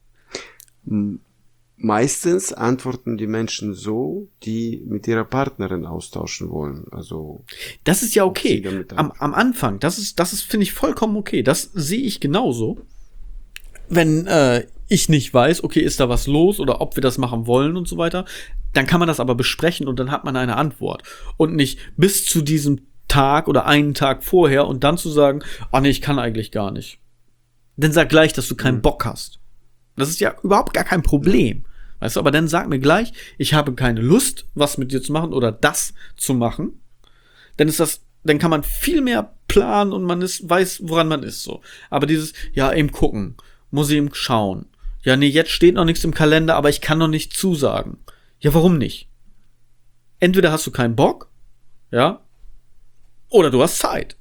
Meistens antworten die Menschen so, die mit ihrer Partnerin austauschen wollen. Also das ist ja okay. Am Anfang, das ist, finde ich, vollkommen okay. Das sehe ich genauso. Wenn ich nicht weiß, okay, ist da was los oder ob wir das machen wollen und so weiter, dann kann man das aber besprechen und dann hat man eine Antwort. Und nicht bis zu diesem Tag oder einen Tag vorher und dann zu sagen, nee, ich kann eigentlich gar nicht. Dann sag gleich, dass du keinen Bock hast. Das ist ja überhaupt gar kein Problem. Weißt du, aber dann sag mir gleich, ich habe keine Lust, was mit dir zu machen oder das zu machen. Dann kann man viel mehr planen und man weiß, woran man ist, so. Aber dieses, ja, eben gucken, muss ich eben schauen. Ja, nee, jetzt steht noch nichts im Kalender, aber ich kann noch nicht zusagen. Ja, warum nicht? Entweder hast du keinen Bock, ja, oder du hast Zeit.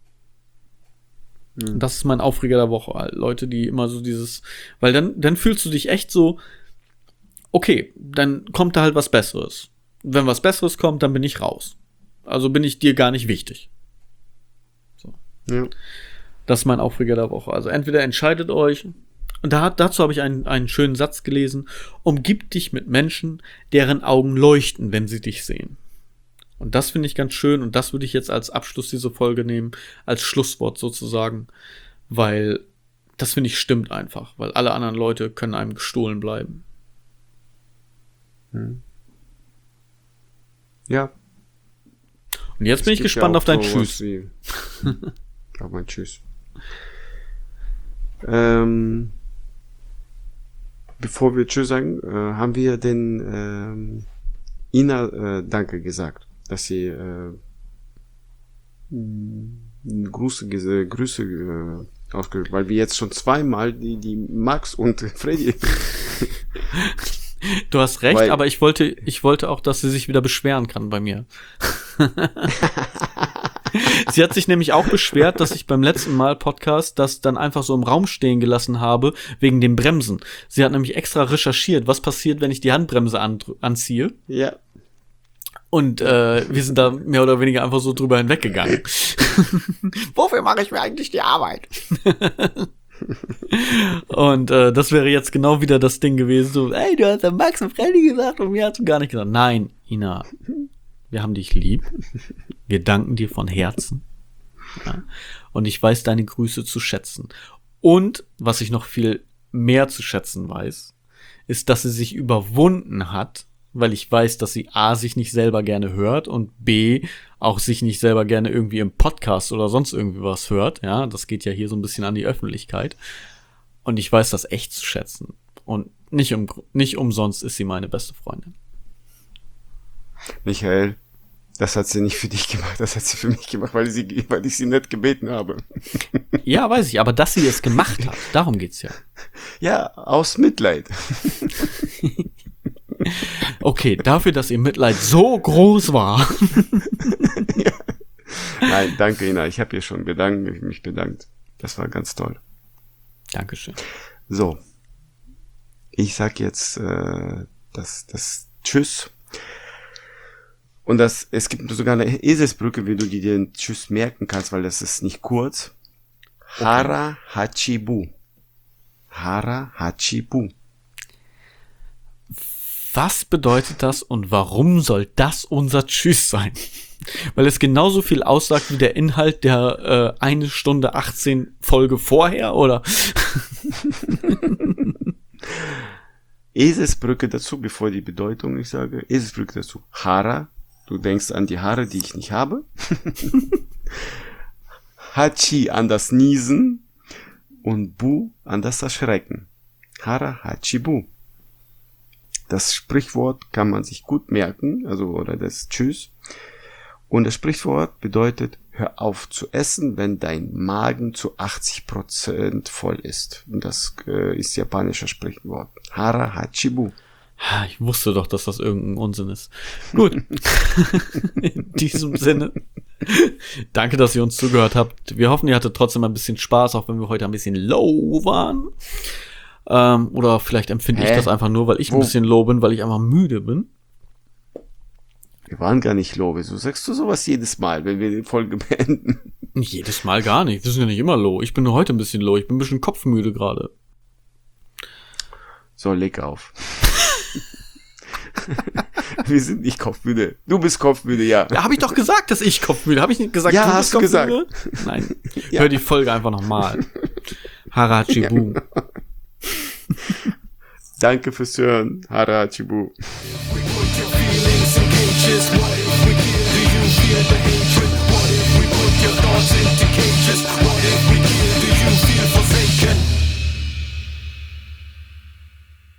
Und das ist mein Aufreger der Woche, halt. Leute, die immer so weil dann fühlst du dich echt so, okay, dann kommt da halt was Besseres. Wenn was Besseres kommt, dann bin ich raus. Also bin ich dir gar nicht wichtig. So. Ja. Das ist mein Aufreger der Woche. Also entweder entscheidet euch, und dazu habe ich einen schönen Satz gelesen, umgib dich mit Menschen, deren Augen leuchten, wenn sie dich sehen. Und das finde ich ganz schön und das würde ich jetzt als Abschluss dieser Folge nehmen, als Schlusswort sozusagen, weil das finde ich stimmt einfach, weil alle anderen Leute können einem gestohlen bleiben. Ja. Und jetzt bin ich gespannt auf dein Tschüss. Auf mein Tschüss. Bevor wir Tschüss sagen, haben wir den Ina Danke gesagt, dass sie Grüße ausgedrückt, weil wir jetzt schon zweimal die Max und Freddy. Du hast recht, aber ich wollte auch, dass sie sich wieder beschweren kann bei mir. Sie hat sich nämlich auch beschwert, dass ich beim letzten Mal Podcast das dann einfach so im Raum stehen gelassen habe, wegen dem Bremsen. Sie hat nämlich extra recherchiert, was passiert, wenn ich die Handbremse anziehe. Ja. Und wir sind da mehr oder weniger einfach so drüber hinweggegangen. Wofür mache ich mir eigentlich die Arbeit? Und das wäre jetzt genau wieder das Ding gewesen, so, ey, du hast ja Max und Freddy gesagt und mir hast du gar nicht gesagt. Nein, Ina, wir haben dich lieb. Wir danken dir von Herzen. Ja? Und ich weiß deine Grüße zu schätzen. Und was ich noch viel mehr zu schätzen weiß, ist, dass sie sich überwunden hat, weil ich weiß, dass sie A, sich nicht selber gerne hört und B, auch sich nicht selber gerne irgendwie im Podcast oder sonst irgendwie was hört. Ja, das geht ja hier so ein bisschen an die Öffentlichkeit. Und ich weiß das echt zu schätzen. Und nicht umsonst ist sie meine beste Freundin. Michael, das hat sie nicht für dich gemacht, das hat sie für mich gemacht, weil ich sie nicht gebeten habe. Ja, weiß ich, aber dass sie es gemacht hat, darum geht's ja. Ja, aus Mitleid. Okay, dafür, dass ihr Mitleid so groß war. Ja. Nein, danke Ina, ich habe ihr schon mich bedankt. Das war ganz toll. Dankeschön. So, ich sag jetzt das Tschüss. Und es gibt sogar eine Eselsbrücke, wie du dir den Tschüss merken kannst, weil das ist nicht kurz. Okay. Hara Hachibu. Hara Hachibu. Was bedeutet das und warum soll das unser Tschüss sein? Weil es genauso viel aussagt wie der Inhalt der 1 Stunde 18 Folge vorher, oder? Eselsbrücke dazu, bevor die Bedeutung ich sage. Eselsbrücke dazu. Hara. Du denkst an die Haare, die ich nicht habe. Hachi an das Niesen. Und Bu an das Erschrecken. Hara Hachibu. Das Sprichwort kann man sich gut merken, oder das Tschüss. Und das Sprichwort bedeutet, hör auf zu essen, wenn dein Magen zu 80% voll ist. Und das ist japanisches Sprichwort. Hara Hachibu. Ich wusste doch, dass das irgendein Unsinn ist. Gut. In diesem Sinne. Danke, dass ihr uns zugehört habt. Wir hoffen, ihr hattet trotzdem ein bisschen Spaß, auch wenn wir heute ein bisschen low waren. Oder vielleicht empfinde ich das einfach nur, weil ich ein bisschen low bin, weil ich einfach müde bin. Wir waren gar nicht low. Wieso sagst du sowas jedes Mal, wenn wir die Folge beenden? Jedes Mal gar nicht. Wir sind ja nicht immer low. Ich bin nur heute ein bisschen low. Ich bin ein bisschen kopfmüde gerade. So, leg auf. Wir sind nicht kopfmüde. Du bist kopfmüde, ja. Ja, habe ich doch gesagt, dass ich kopfmüde. Habe ich nicht gesagt, Ja, du hast bist du kopfmüde? Nein. Ja. Hör die Folge einfach nochmal. Harachibu. Danke fürs Hören. Harachibu. Feelings in cages.